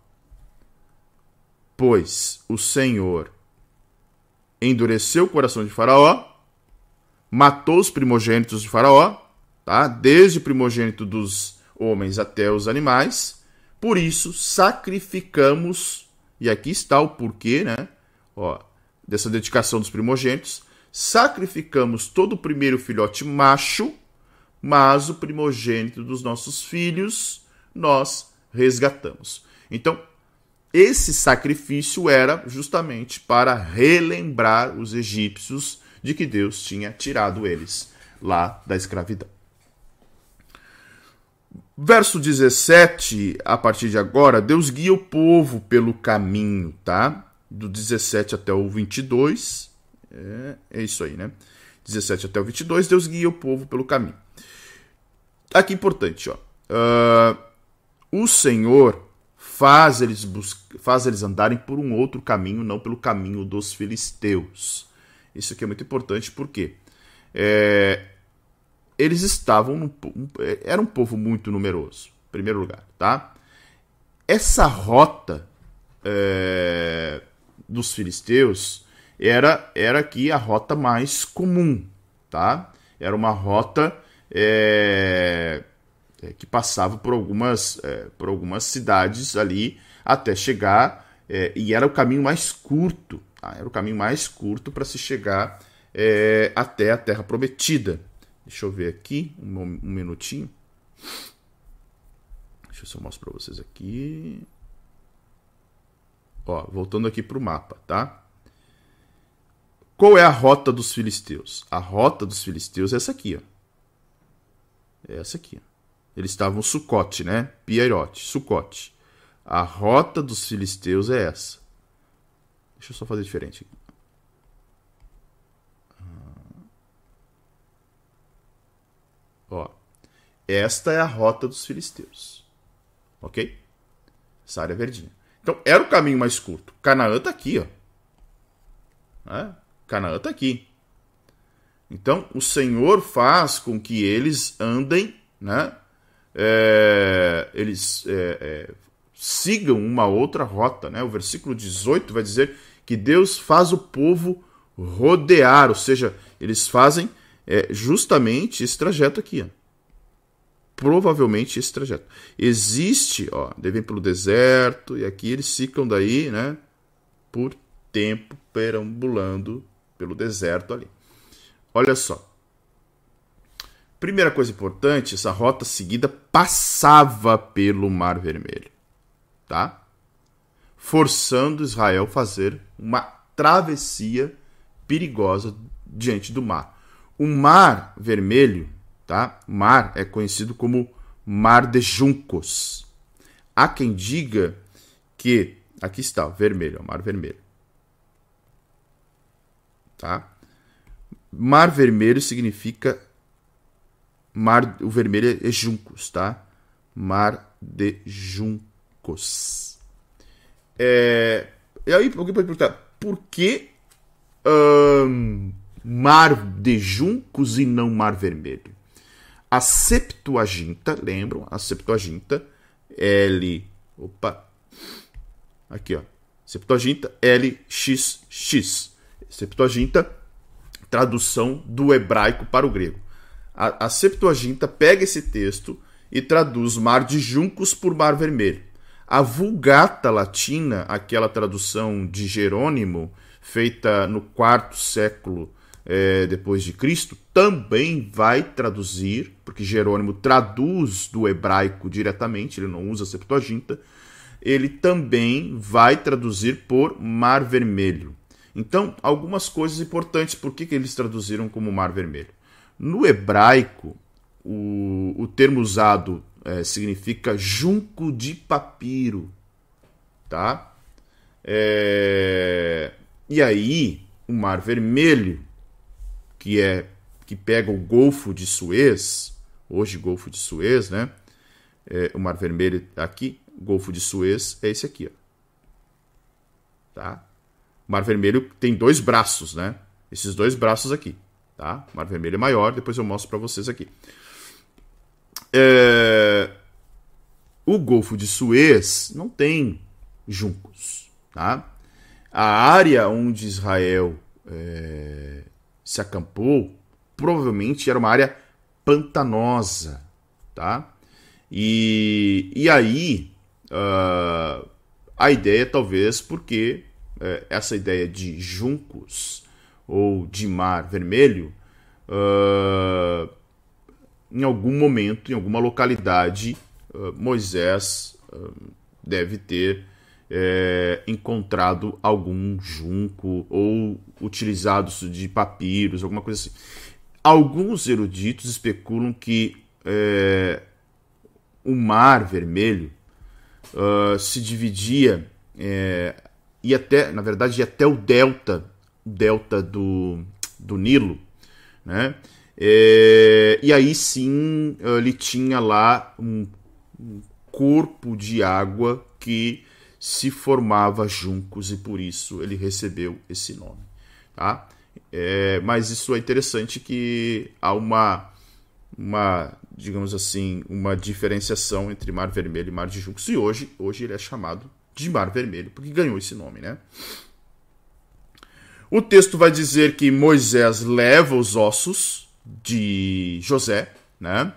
Pois o Senhor endureceu o coração de Faraó, matou os primogênitos de Faraó, tá? Desde o primogênito dos homens até os animais. Por isso, sacrificamos, e aqui está o porquê, né? Dessa dedicação dos primogênitos. Sacrificamos todo o primeiro filhote macho, mas o primogênito dos nossos filhos nós resgatamos. Então, esse sacrifício era justamente para relembrar os egípcios de que Deus tinha tirado eles lá da escravidão. Verso 17, a partir de agora, Deus guia o povo pelo caminho, tá? Do 17 até o 22, é isso aí, né? 17 até o 22, Deus guia o povo pelo caminho. Aqui importante, o Senhor faz eles andarem por um outro caminho, não pelo caminho dos filisteus. Isso aqui é muito importante porque eles estavam era um povo muito numeroso, em primeiro lugar, tá? Essa rota dos filisteus era aqui a rota mais comum, tá? Era uma rota que passava por algumas cidades ali até chegar, e era o caminho mais curto, tá? Era o caminho mais curto para se chegar até a Terra Prometida. Deixa eu ver aqui, um minutinho. Deixa eu só mostrar para vocês aqui. Voltando aqui para o mapa, tá? Qual é a rota dos filisteus? A rota dos filisteus é essa aqui, ó. É essa aqui, ó. Eles estavam Sucote, né? Piairote, Sucote. A rota dos filisteus é essa. Deixa eu só fazer diferente aqui. Esta é a rota dos filisteus. Ok? Essa área verdinha. Então, era o caminho mais curto. Canaã está aqui, ó. Canaã está aqui. Então, o Senhor faz com que eles andem, né? Eles sigam uma outra rota, né? O versículo 18 vai dizer que Deus faz o povo rodear, ou seja, eles fazem justamente esse trajeto aqui, ó. Provavelmente esse trajeto. Existe, devem pelo deserto, e aqui eles ficam daí, né? Por tempo perambulando pelo deserto ali. Olha só. Primeira coisa importante, essa rota seguida passava pelo Mar Vermelho, tá? Forçando Israel a fazer uma travessia perigosa diante do mar. O Mar Vermelho, tá? Mar é conhecido como Mar de Juncos. Há quem diga que, aqui está, vermelho, Mar Vermelho, tá? Mar Vermelho significa o vermelho é juncos, tá? Mar de Juncos. E aí, alguém pode perguntar, por que Mar de Juncos e não Mar Vermelho? A Septuaginta, lembram? A Septuaginta, aqui, ó. Septuaginta, LXX. Septuaginta, tradução do hebraico para o grego. A Septuaginta pega esse texto e traduz Mar de Juncos por Mar Vermelho. A Vulgata Latina, aquela tradução de Jerônimo, feita no IV século depois de Cristo, também vai traduzir, porque Jerônimo traduz do hebraico diretamente, ele não usa a Septuaginta, ele também vai traduzir por Mar Vermelho. Então, algumas coisas importantes, por que eles traduziram como Mar Vermelho? No hebraico, o termo usado significa junco de papiro, tá? E aí, o Mar Vermelho, que pega o Golfo de Suez, hoje Golfo de Suez, né? O Mar Vermelho aqui, Golfo de Suez é esse aqui, ó. Tá? O Mar Vermelho tem dois braços, né? Esses dois braços aqui, tá? O Mar Vermelho é maior, depois eu mostro para vocês aqui. O Golfo de Suez não tem juncos, tá? A área onde Israel se acampou provavelmente era uma área pantanosa, tá? E aí a ideia talvez porque essa ideia de juncos ou de Mar Vermelho em algum momento, em alguma localidade, Moisés deve ter encontrado algum junco ou utilizado de papiros, alguma coisa assim. Alguns eruditos especulam que o Mar Vermelho se dividia e até, na verdade, até o delta do Nilo, né? E aí sim ele tinha lá um corpo de água que se formava juncos e por isso ele recebeu esse nome, tá? Mas isso é interessante que há uma, digamos assim, uma diferenciação entre Mar Vermelho e Mar de Juncos, e hoje ele é chamado de Mar Vermelho porque ganhou esse nome, né? O texto vai dizer que Moisés leva os ossos de José, né?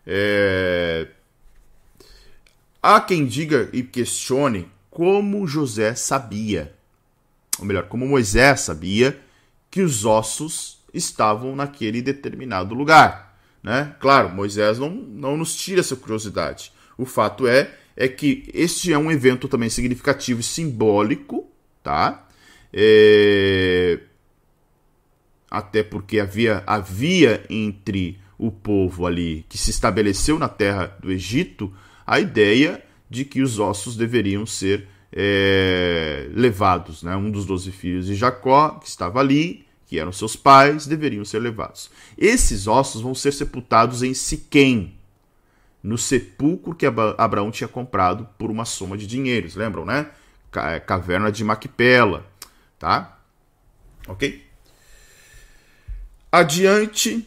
Há quem diga e questione como José sabia, ou melhor, como Moisés sabia que os ossos estavam naquele determinado lugar, né? Claro, Moisés não nos tira essa curiosidade. O fato é que este é um evento também significativo e simbólico, tá? Até porque havia entre o povo ali que se estabeleceu na terra do Egito a ideia de que os ossos deveriam ser levados, né? Um dos 12 filhos de Jacó, que estava ali, que eram seus pais, deveriam ser levados. Esses ossos vão ser sepultados em Siquém, no sepulcro que Abraão tinha comprado por uma soma de dinheiros, lembram, né? Caverna de Macpela, tá? Ok? Adiante,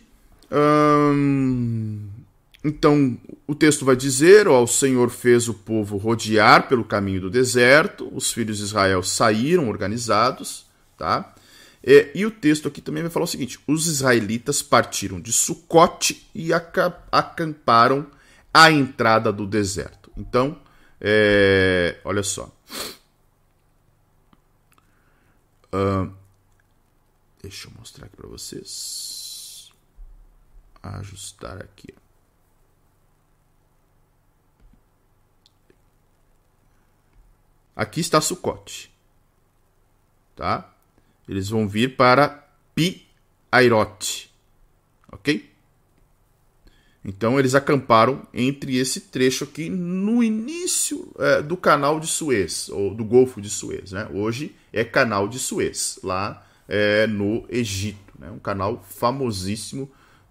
então o texto vai dizer: o Senhor fez o povo rodear pelo caminho do deserto, os filhos de Israel saíram organizados, tá? E o texto aqui também vai falar o seguinte: os israelitas partiram de Sucote e acamparam à entrada do deserto. Então, olha só. Deixa eu mostrar aqui para vocês. Ajustar aqui. Aqui está Sucote, tá? Eles vão vir para Pi-Airote, ok? Então eles acamparam entre esse trecho aqui no início do canal de Suez, ou do Golfo de Suez, né? Hoje é canal de Suez, lá no Egito, né? Um canal famosíssimo,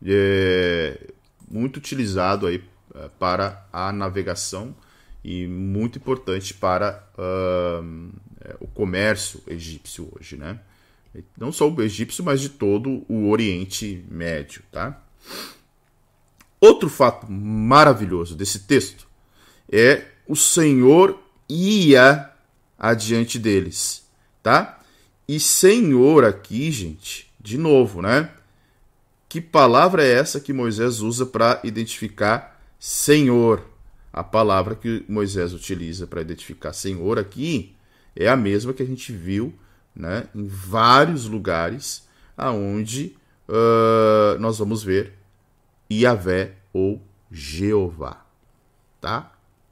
muito utilizado aí para a navegação e muito importante para o comércio egípcio hoje, né? Não só o egípcio, mas de todo o Oriente Médio, tá? Outro fato maravilhoso desse texto é o Senhor ia adiante deles, tá? E Senhor aqui, gente, de novo, né? Que palavra é essa que Moisés usa para identificar Senhor? A palavra que Moisés utiliza para identificar Senhor aqui é a mesma que a gente viu, né, em vários lugares aonde nós vamos ver Yahvé ou Jeová, tá?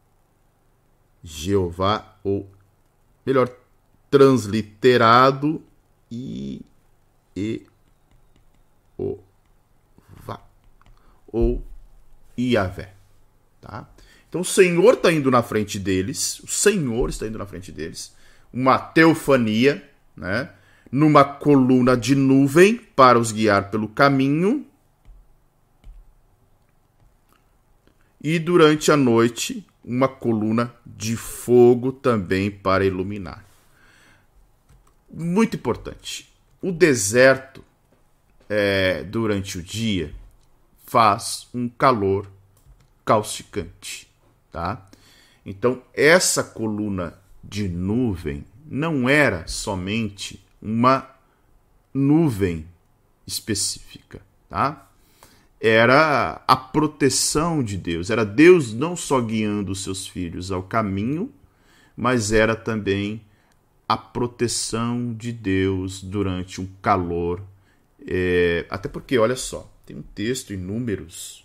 Jeová, ou melhor, transliterado Ievá, ou Yahvé, tá? Então o Senhor está indo na frente deles, o Senhor está indo na frente deles, uma teofania, né, numa coluna de nuvem para os guiar pelo caminho, e durante a noite uma coluna de fogo também para iluminar. Muito importante. O deserto durante o dia, faz um calor causticante, tá? Então, essa coluna de nuvem não era somente uma nuvem específica, tá? Era a proteção de Deus, era Deus não só guiando os seus filhos ao caminho, mas era também a proteção de Deus durante um calor. Até porque, olha só, tem um texto em Números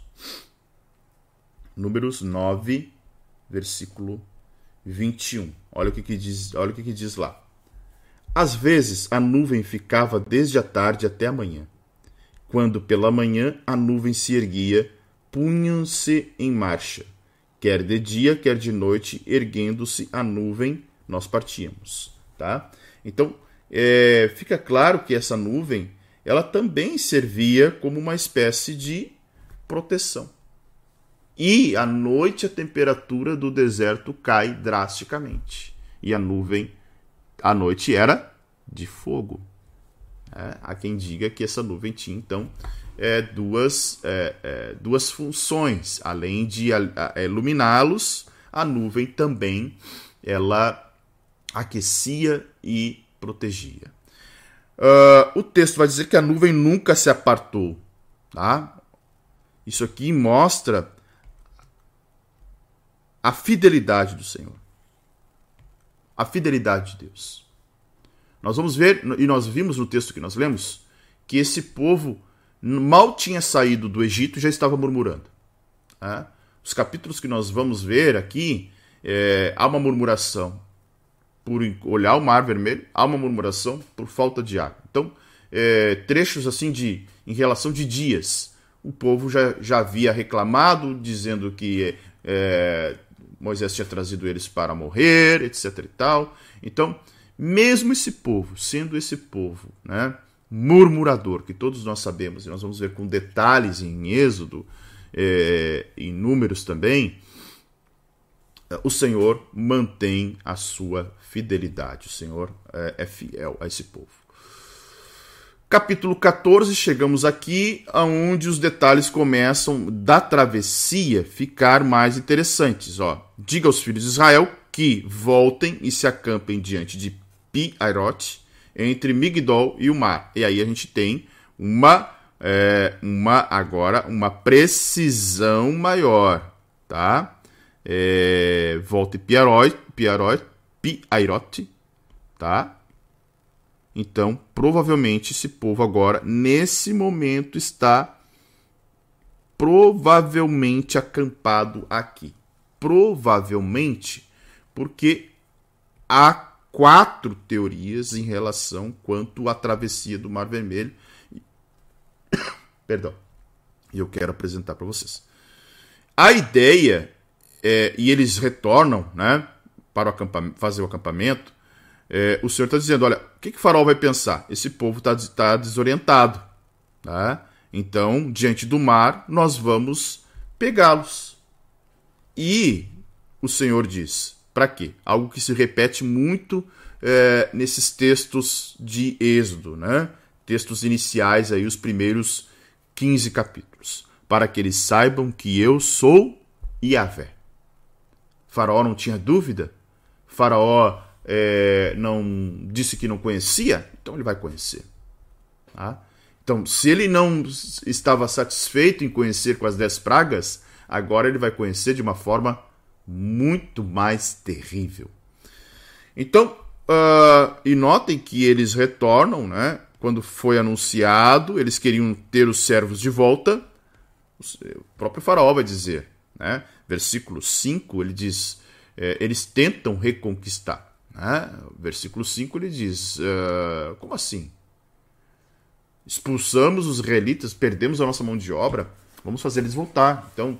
9, versículo 21. Olha o que diz lá. Às vezes a nuvem ficava desde a tarde até a manhã. Quando pela manhã a nuvem se erguia, punham-se em marcha. Quer de dia, quer de noite, erguendo-se a nuvem, nós partíamos. Tá? Então, fica claro que essa nuvem ela também servia como uma espécie de proteção. E à noite a temperatura do deserto cai drasticamente. E a nuvem, à noite, era de fogo. Há quem diga que essa nuvem tinha, então, duas funções. Além de iluminá-los, a nuvem também ela aquecia e protegia. O texto vai dizer que a nuvem nunca se apartou. Tá? Isso aqui mostra a fidelidade do Senhor. A fidelidade de Deus. Nós vamos ver, e nós vimos no texto que nós lemos, que esse povo mal tinha saído do Egito e já estava murmurando. Os capítulos que nós vamos ver aqui, há uma murmuração por olhar o Mar Vermelho, há uma murmuração por falta de água. Então, trechos assim em relação de dias, o povo já havia reclamado, dizendo que Moisés tinha trazido eles para morrer, etc. e tal. Então, mesmo esse povo, sendo esse povo, né, murmurador, que todos nós sabemos, e nós vamos ver com detalhes em Êxodo, em Números também, o Senhor mantém a sua fidelidade. O Senhor é fiel a esse povo. Capítulo 14, chegamos aqui, onde os detalhes começam da travessia ficar mais interessantes. Diga aos filhos de Israel que voltem e se acampem diante de Pi-Hahirote, entre Migdol e o mar. E aí a gente tem agora uma precisão maior, tá? Volta Pi-Hahirote, tá? Então, provavelmente esse povo agora, nesse momento, está provavelmente acampado aqui. Provavelmente, porque há 4 teorias em relação quanto à travessia do Mar Vermelho. Perdão. E eu quero apresentar para vocês. A ideia, e eles retornam, né, para fazer o acampamento, o Senhor está dizendo, olha, o que o faraó vai pensar? Esse povo está desorientado. Tá? Então, diante do mar, nós vamos pegá-los. E o Senhor diz, para quê? Algo que se repete muito nesses textos de Êxodo, né? Textos iniciais, aí, os primeiros 15 capítulos. Para que eles saibam que eu sou Yahvé. Faraó não tinha dúvida? Faraó não disse que não conhecia? Então ele vai conhecer. Tá? Então, se ele não estava satisfeito em conhecer com as 10 pragas, agora ele vai conhecer de uma forma muito mais terrível. Então, e notem que eles retornam, né? Quando foi anunciado, eles queriam ter os servos de volta. O próprio faraó vai dizer, né? Versículo 5, ele diz, eles tentam reconquistar. Né? Versículo 5, ele diz, como assim? Expulsamos os israelitas, perdemos a nossa mão de obra, vamos fazer eles voltar. Então,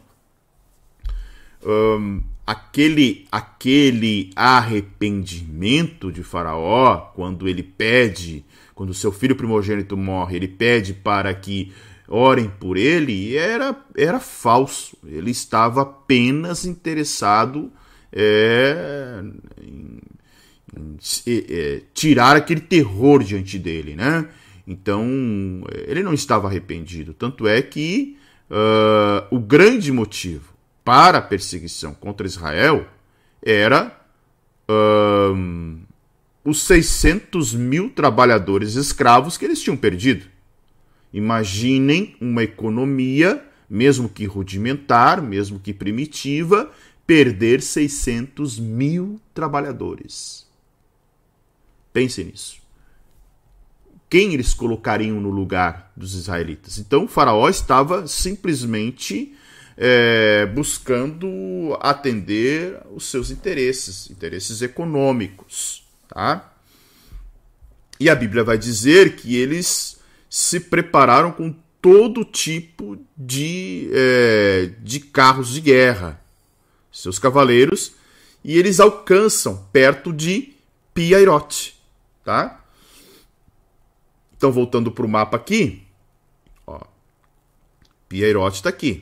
aquele arrependimento de Faraó, quando ele pede, quando seu filho primogênito morre, ele pede para que orem por ele, era falso. Ele estava apenas interessado em tirar aquele terror diante dele, né? Então, ele não estava arrependido. Tanto é que o grande motivo para a perseguição contra Israel era os 600 mil trabalhadores escravos que eles tinham perdido. Imaginem uma economia, mesmo que rudimentar, mesmo que primitiva, perder 600 mil trabalhadores. Pensem nisso. Quem eles colocariam no lugar dos israelitas? Então o faraó estava simplesmente buscando atender os seus interesses econômicos. Tá? E a Bíblia vai dizer que eles se prepararam com todo tipo de carros de guerra, seus cavaleiros, e eles alcançam perto de Pi-Hairote. Tá? Então, voltando para o mapa aqui, ó, Pi-Hairote está aqui.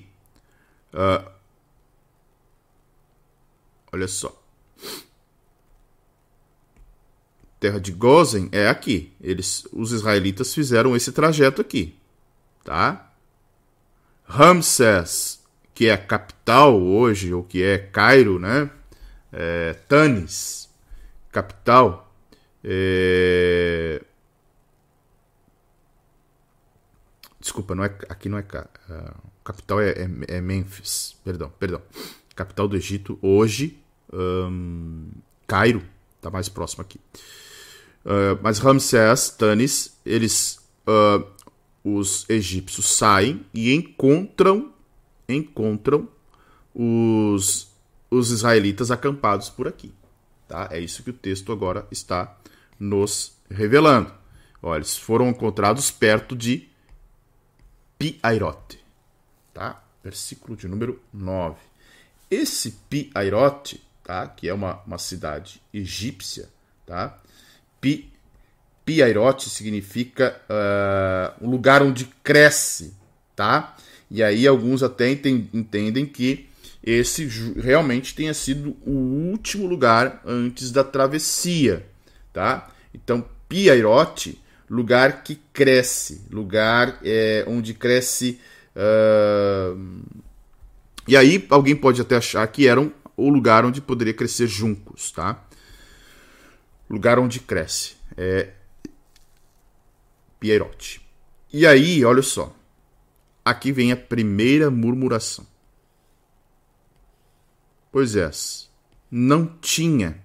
Olha só. Terra de Gozen é aqui. Os israelitas fizeram esse trajeto aqui. Tá? Ramsés, que é a capital hoje, ou que é Cairo, né? Tanis, capital. Desculpa, aqui não é capital é Mênfis. Perdão. Capital do Egito hoje, Cairo, está mais próximo aqui. Mas Ramsés, Tanis, os egípcios saem e encontram os israelitas acampados por aqui. Tá? É isso que o texto agora está nos revelando. Olha, eles foram encontrados perto de Pi-Hairote. Tá? Versículo de número 9. Esse Pi-Hairote, tá? Que é uma cidade egípcia, tá? Pi-Hairote significa um lugar onde cresce, tá? E aí alguns até entendem que esse realmente tenha sido o último lugar antes da travessia, tá? Então, Pi-Hairote, lugar que cresce, lugar onde cresce. E aí alguém pode até achar que era o lugar onde poderia crescer juncos, tá? Lugar onde cresce. Pi-Hairote. E aí, olha só. Aqui vem a primeira murmuração. Moisés, não tinha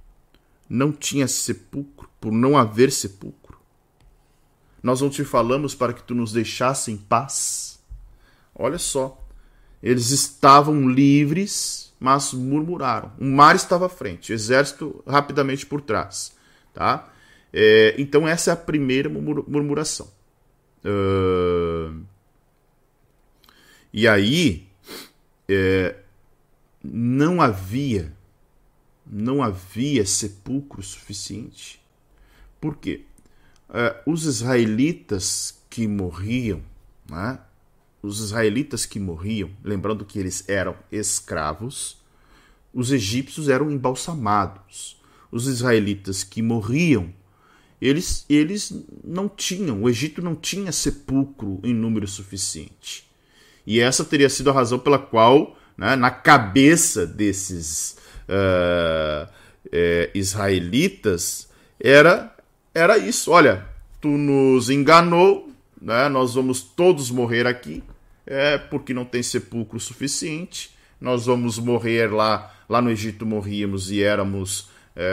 sepulcro, por não haver sepulcro. Nós não te falamos para que tu nos deixasse em paz. Olha só. Eles estavam livres, mas murmuraram. O mar estava à frente, o exército rapidamente por trás. Tá? Então essa é a primeira murmuração. E aí não havia sepulcro suficiente. Por quê? Os israelitas que morriam, né? Os israelitas que morriam, lembrando que eles eram escravos, os egípcios eram embalsamados. Os israelitas que morriam, eles não tinham, o Egito não tinha sepulcro em número suficiente. E essa teria sido a razão pela qual, né, na cabeça desses israelitas, era isso. Olha, tu nos enganou, né, nós vamos todos morrer aqui, porque não tem sepulcro suficiente. Nós vamos morrer lá no Egito morríamos e éramos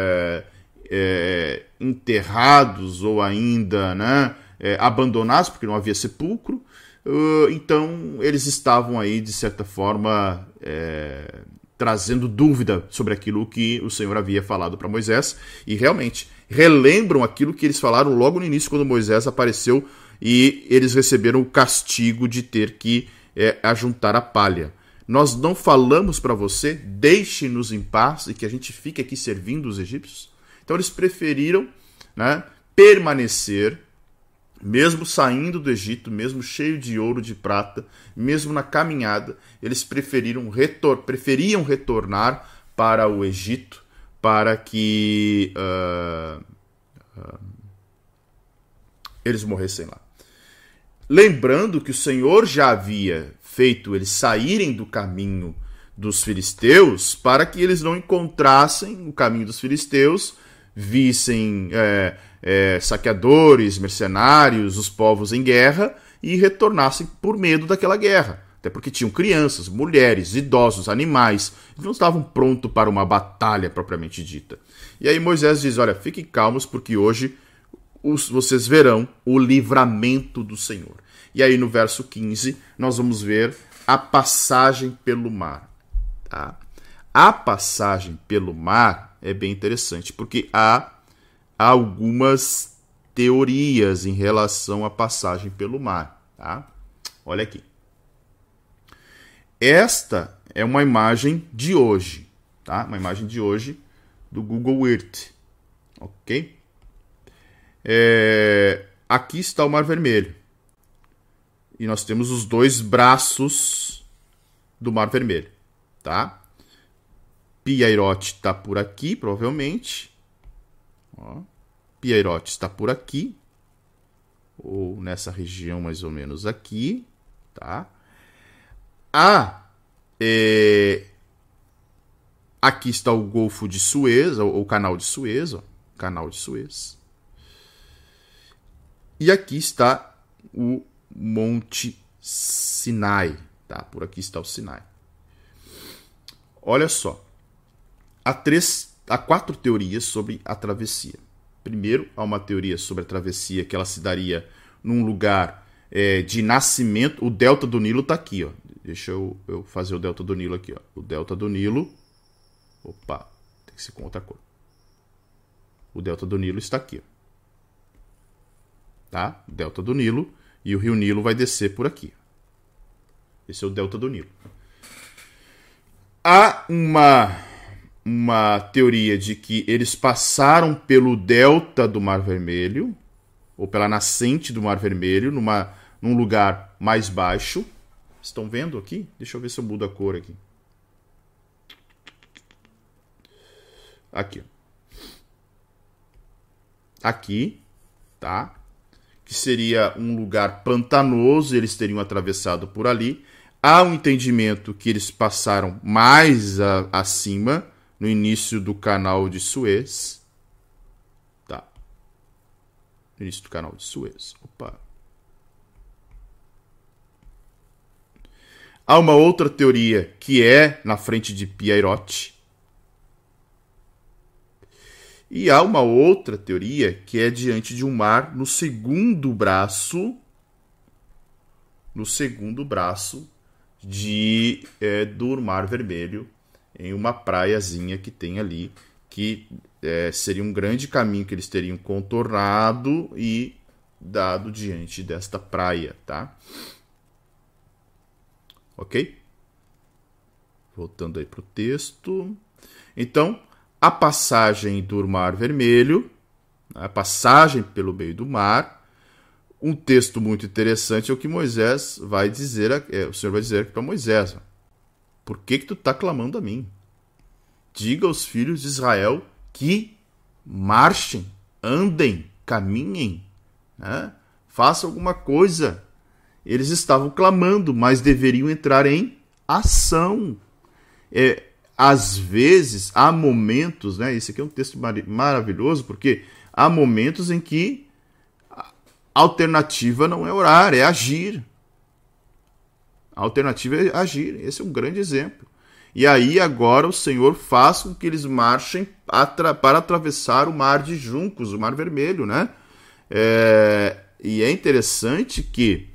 enterrados ou ainda, né, abandonados, porque não havia sepulcro. Então eles estavam aí, de certa forma, trazendo dúvida sobre aquilo que o Senhor havia falado para Moisés, e realmente relembram aquilo que eles falaram logo no início, quando Moisés apareceu e eles receberam o castigo de ter que ajuntar a palha. Nós não falamos para você, deixe-nos em paz e que a gente fique aqui servindo os egípcios? Então eles preferiram, né, permanecer, mesmo saindo do Egito, mesmo cheio de ouro, de prata, mesmo na caminhada, eles preferiam retornar para o Egito, para que eles morressem lá. Lembrando que o Senhor já havia feito eles saírem do caminho dos filisteus para que eles não encontrassem o caminho dos filisteus, vissem saqueadores, mercenários, os povos em guerra e retornassem por medo daquela guerra. Até porque tinham crianças, mulheres, idosos, animais, eles não estavam prontos para uma batalha propriamente dita. E aí Moisés diz, olha, fiquem calmos porque hoje vocês verão o livramento do Senhor. E aí no verso 15 nós vamos ver a passagem pelo mar. Tá? A passagem pelo mar é bem interessante porque há algumas teorias em relação à passagem pelo mar. Tá? Olha aqui. Esta é uma imagem de hoje. Tá? Uma imagem de hoje do Google Earth. Ok? Aqui está o Mar Vermelho. E nós temos os dois braços do Mar Vermelho. Tá? Piairote está por aqui, provavelmente. Ó. Piairote está por aqui. Ou nessa região mais ou menos aqui. Tá? Aqui está o Golfo de Suez, ou o Canal de Suez. Ó. Canal de Suez. E aqui está o Monte Sinai. Tá? Por aqui está o Sinai. Olha só. Há 4 teorias sobre a travessia. Primeiro, há uma teoria sobre a travessia que ela se daria num lugar de nascimento. O delta do Nilo está aqui. Ó. Deixa eu fazer o delta do Nilo aqui. Ó. O delta do Nilo. Opa, tem que ser com outra cor. O delta do Nilo está aqui. Ó. Tá? Delta do Nilo. E o rio Nilo vai descer por aqui. Esse é o delta do Nilo. Há uma teoria de que eles passaram pelo delta do Mar Vermelho, ou pela nascente do Mar Vermelho, num lugar mais baixo. Estão vendo aqui? Deixa eu ver se eu mudo a cor aqui. Aqui. Aqui, tá? Que seria um lugar pantanoso, eles teriam atravessado por ali. Há um entendimento que eles passaram mais acima, no início do Canal de Suez. Tá. No início do Canal de Suez. Opa. Há uma outra teoria que é na frente de Piairote. E há uma outra teoria que é diante de um mar no segundo braço do Mar Vermelho, em uma praiazinha que tem ali, que seria um grande caminho que eles teriam contornado e dado diante desta praia, tá? Ok? Voltando aí para o texto. Então, a passagem do Mar Vermelho, a passagem pelo meio do mar. Um texto muito interessante é o que Moisés vai dizer, o Senhor vai dizer para Moisés: por que tu está clamando a mim? Diga aos filhos de Israel que marchem, andem, caminhem, né? Façam alguma coisa. Eles estavam clamando, mas deveriam entrar em ação. Às vezes, há momentos, né? Esse aqui é um texto maravilhoso, porque há momentos em que a alternativa não é orar, é agir. A alternativa é agir. Esse é um grande exemplo. E aí agora o Senhor faz com que eles marchem para atravessar o Mar de Juncos, o Mar Vermelho, né? E é interessante que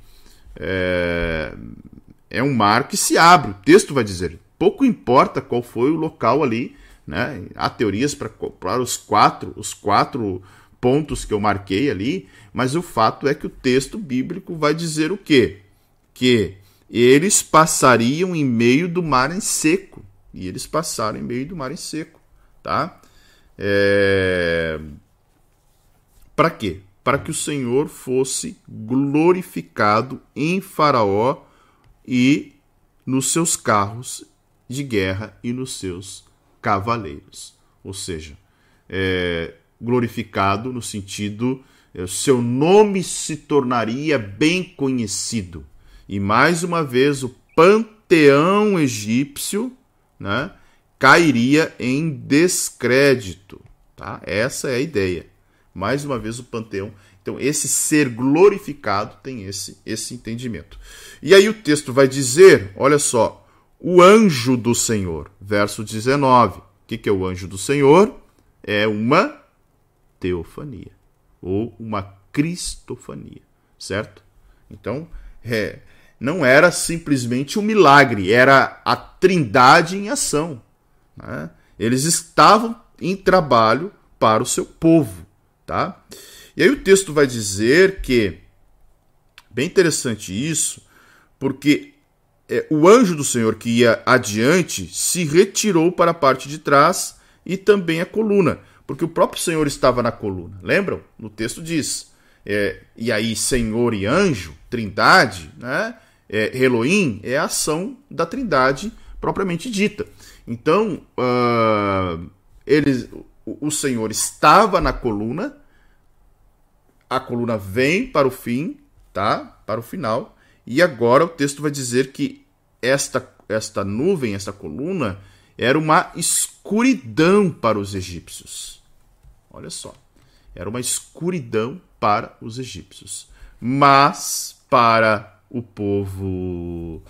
é um mar que se abre. O texto vai dizer, pouco importa qual foi o local ali, né? Há teorias para os quatro pontos que eu marquei ali, mas o fato é que o texto bíblico vai dizer o quê? Que eles passariam em meio do mar em seco. E eles passaram em meio do mar em seco. Tá? Para quê? Para que o Senhor fosse glorificado em Faraó e nos seus carros de guerra e nos seus cavaleiros. Ou seja, glorificado no sentido o seu nome se tornaria bem conhecido. E mais uma vez o panteão egípcio, né, cairia em descrédito. Tá? Essa é a ideia. Mais uma vez o panteão. Então esse ser glorificado tem esse entendimento. E aí o texto vai dizer, olha só, o anjo do Senhor, verso 19. O que é o anjo do Senhor? É uma teofania, ou uma cristofania, certo? Então, não era simplesmente um milagre, era a Trindade em ação. Né? Eles estavam em trabalho para o seu povo. Tá? E aí o texto vai dizer que, bem interessante isso, porque o anjo do Senhor que ia adiante se retirou para a parte de trás e também a coluna, porque o próprio Senhor estava na coluna. Lembram? No texto diz. E aí Senhor e anjo, Trindade, né? Elohim é a ação da Trindade propriamente dita. Então, o Senhor estava na coluna, a coluna vem para o fim, tá? Para o final, e agora o texto vai dizer que esta nuvem, esta coluna, era uma escuridão para os egípcios. Olha só, era uma escuridão para os egípcios. Mas para o povo,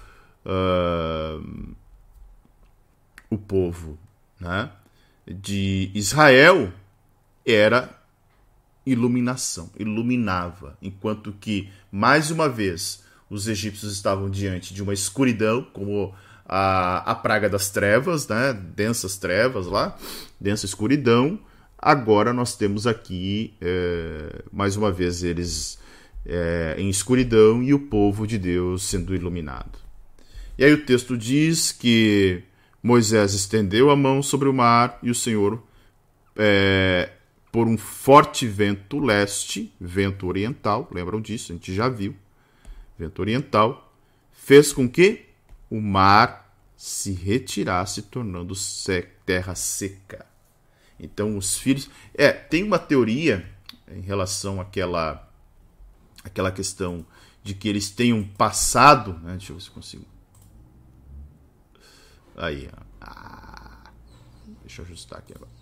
né, de Israel, era iluminação, iluminava, enquanto que, mais uma vez, os egípcios estavam diante de uma escuridão, como a praga das trevas, né? Densas trevas lá, densa escuridão. Agora nós temos aqui, mais uma vez, eles em escuridão e o povo de Deus sendo iluminado. E aí o texto diz que Moisés estendeu a mão sobre o mar e o Senhor, por um forte vento leste, vento oriental, lembram disso, a gente já viu, vento oriental, fez com que o mar se retirasse, tornando terra seca. Então os filhos... tem uma teoria em relação àquela questão de que eles tenham passado... Né? Deixa eu ver se consigo... Aí, deixa eu ajustar aqui agora.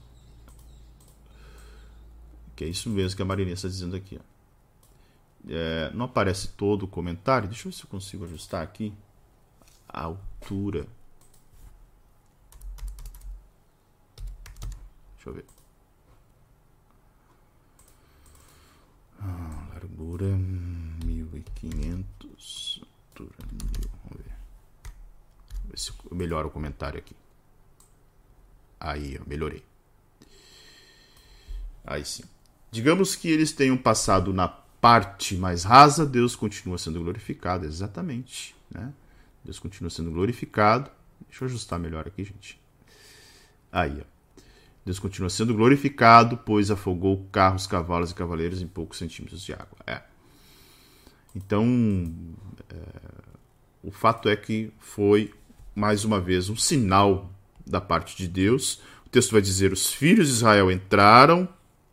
Que é isso mesmo que a Marinês está dizendo aqui. Não aparece todo o comentário. Deixa eu ver se eu consigo ajustar aqui a altura. Deixa eu ver. Largura 1500. Altura 1000. Vamos ver. Vamos ver se eu melhoro o comentário aqui. Aí, melhorei. Aí sim. Digamos que eles tenham passado na parte mais rasa, Deus continua sendo glorificado, exatamente. Né? Deus continua sendo glorificado. Deixa eu ajustar melhor aqui, gente. Aí, ó. Deus continua sendo glorificado, pois afogou carros, cavalos e cavaleiros em poucos centímetros de água. Então, o fato é que foi, mais uma vez, um sinal da parte de Deus. O texto vai dizer, os filhos de Israel entraram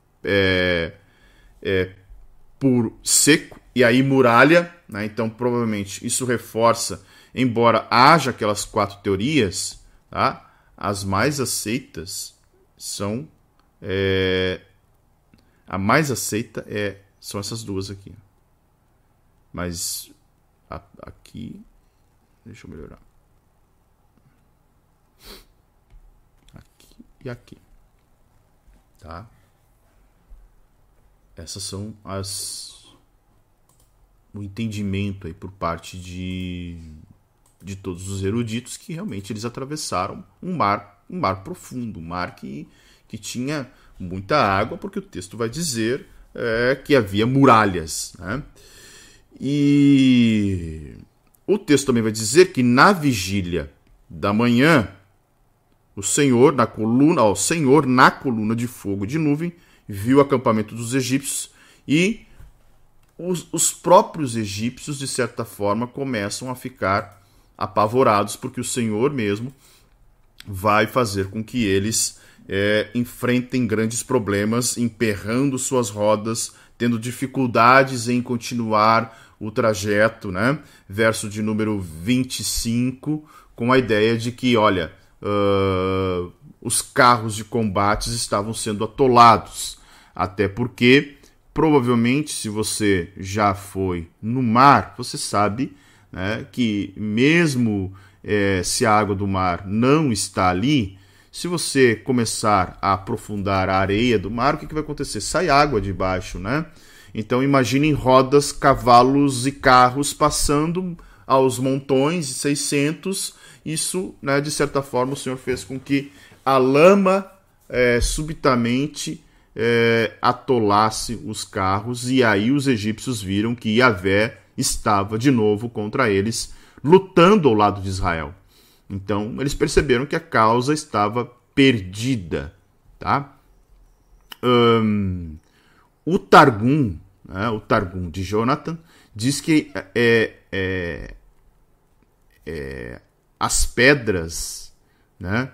por seco, e aí muralha, né? Então provavelmente isso reforça, embora haja aquelas 4 teorias, tá? As mais aceitas são a mais aceita são essas duas aqui, mas aqui, deixa eu melhorar, aqui e aqui, tá? Essas são o entendimento aí por parte de todos os eruditos, que realmente eles atravessaram um mar profundo, um mar que tinha muita água, porque o texto vai dizer que havia muralhas. Né? E o texto também vai dizer que na vigília da manhã, o Senhor na coluna de fogo e de nuvem, viu o acampamento dos egípcios, e os próprios egípcios, de certa forma, começam a ficar apavorados, porque o Senhor mesmo vai fazer com que eles enfrentem grandes problemas, emperrando suas rodas, tendo dificuldades em continuar o trajeto, né? Verso de número 25, com a ideia de que, olha, os carros de combates estavam sendo atolados. Até porque, provavelmente, se você já foi no mar, você sabe, né, que mesmo se a água do mar não está ali, se você começar a aprofundar a areia do mar, o que vai acontecer? Sai água de baixo, né? Então imaginem rodas, cavalos e carros passando aos montões, 600. Isso, né, de certa forma, o Senhor fez com que a lama subitamente atolasse os carros, e aí os egípcios viram que Yahvé estava de novo contra eles, lutando ao lado de Israel. Então eles perceberam que a causa estava perdida, tá? O Targum, né, o Targum de Jonathan, diz que as pedras, né,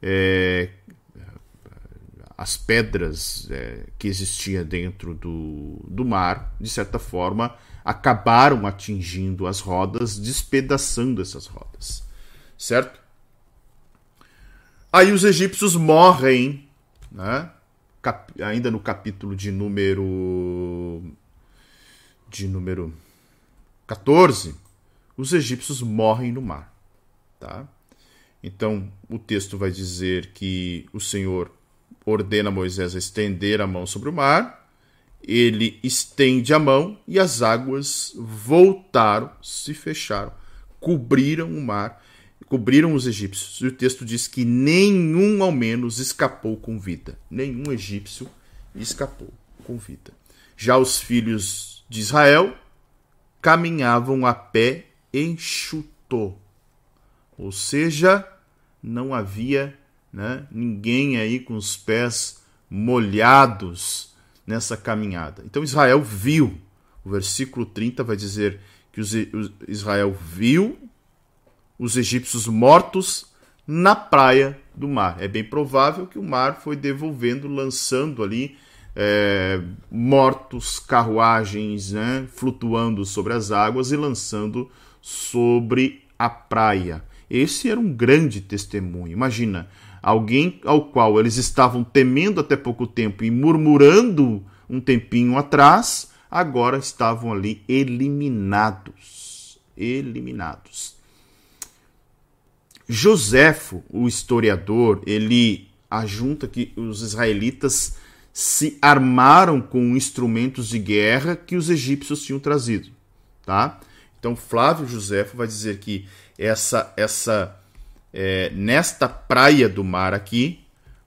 as pedras que existiam dentro do mar, de certa forma, acabaram atingindo as rodas, despedaçando essas rodas, certo? Aí os egípcios morrem, né? Ainda no capítulo de número 14, os egípcios morrem no mar, tá? Então o texto vai dizer que o Senhor ordena a Moisés a estender a mão sobre o mar. Ele estende a mão e as águas voltaram, se fecharam, cobriram o mar, cobriram os egípcios. E o texto diz que nenhum, ao menos, escapou com vida. Nenhum egípcio escapou com vida. Já os filhos de Israel caminhavam a pé enxuto. Ou seja, não havia, né, ninguém aí com os pés molhados nessa caminhada. Então Israel viu, o versículo 30 vai dizer que Israel viu os egípcios mortos na praia do mar. É bem provável que o mar foi devolvendo, lançando ali mortos, carruagens, né, flutuando sobre as águas e lançando sobre a praia. Esse era um grande testemunho. Imagina, alguém ao qual eles estavam temendo até pouco tempo e murmurando um tempinho atrás, agora estavam ali eliminados. Joséfo, o historiador, ele ajunta que os israelitas se armaram com instrumentos de guerra que os egípcios tinham trazido, tá? Então Flávio Joséfo vai dizer que nesta praia do mar aqui,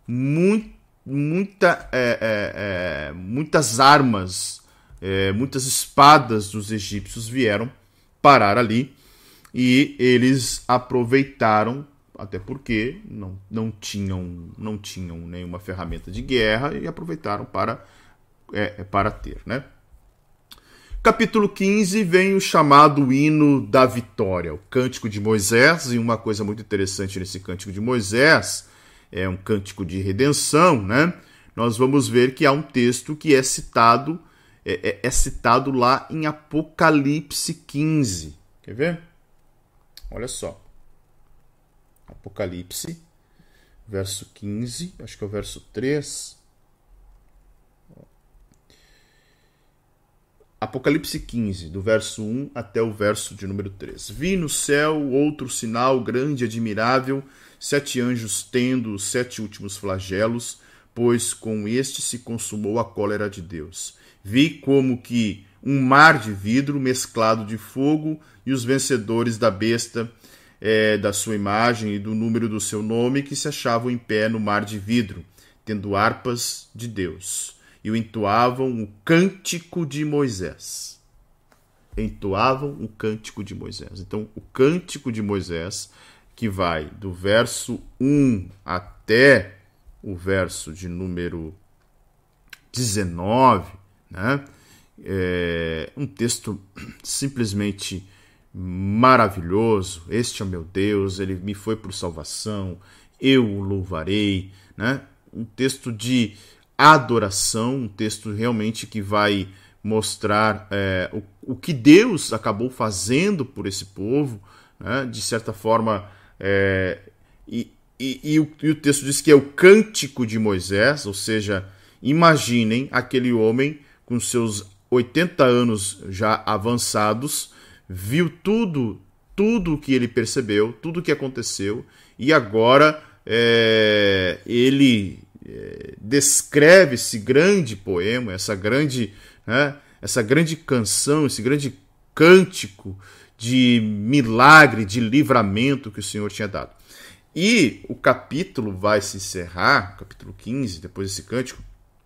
muitas armas, muitas espadas dos egípcios vieram parar ali, e eles aproveitaram, até porque não tinham nenhuma ferramenta de guerra, e aproveitaram para ter, né? Capítulo 15 vem o chamado hino da vitória, o cântico de Moisés. E uma coisa muito interessante nesse cântico de Moisés, é um cântico de redenção, né? Nós vamos ver que há um texto que é citado lá em Apocalipse 15. Quer ver? Olha só. Apocalipse, verso 15, acho que é o verso 3. Apocalipse 15, do verso 1 até o verso de número 3. Vi no céu outro sinal grande e admirável, 7 anjos tendo os 7 últimos flagelos, pois com este se consumou a cólera de Deus. Vi como que um mar de vidro mesclado de fogo, e os vencedores da besta, da sua imagem e do número do seu nome, que se achavam em pé no mar de vidro, tendo harpas de Deus. E entoavam o cântico de Moisés. Entoavam o cântico de Moisés. Então, o cântico de Moisés, que vai do verso 1 até o verso de número 19, né? É um texto simplesmente maravilhoso. Este é o meu Deus, ele me foi por salvação, eu o louvarei, né? Um texto de adoração, um texto realmente que vai mostrar o que Deus acabou fazendo por esse povo, né? De certa forma, e o texto diz que é o cântico de Moisés, ou seja, imaginem aquele homem com seus 80 anos já avançados, viu tudo o que ele percebeu, tudo o que aconteceu, e agora ele descreve esse grande poema, essa grande canção, esse grande cântico de milagre, de livramento que o Senhor tinha dado. E o capítulo vai se encerrar, capítulo 15, depois desse cântico.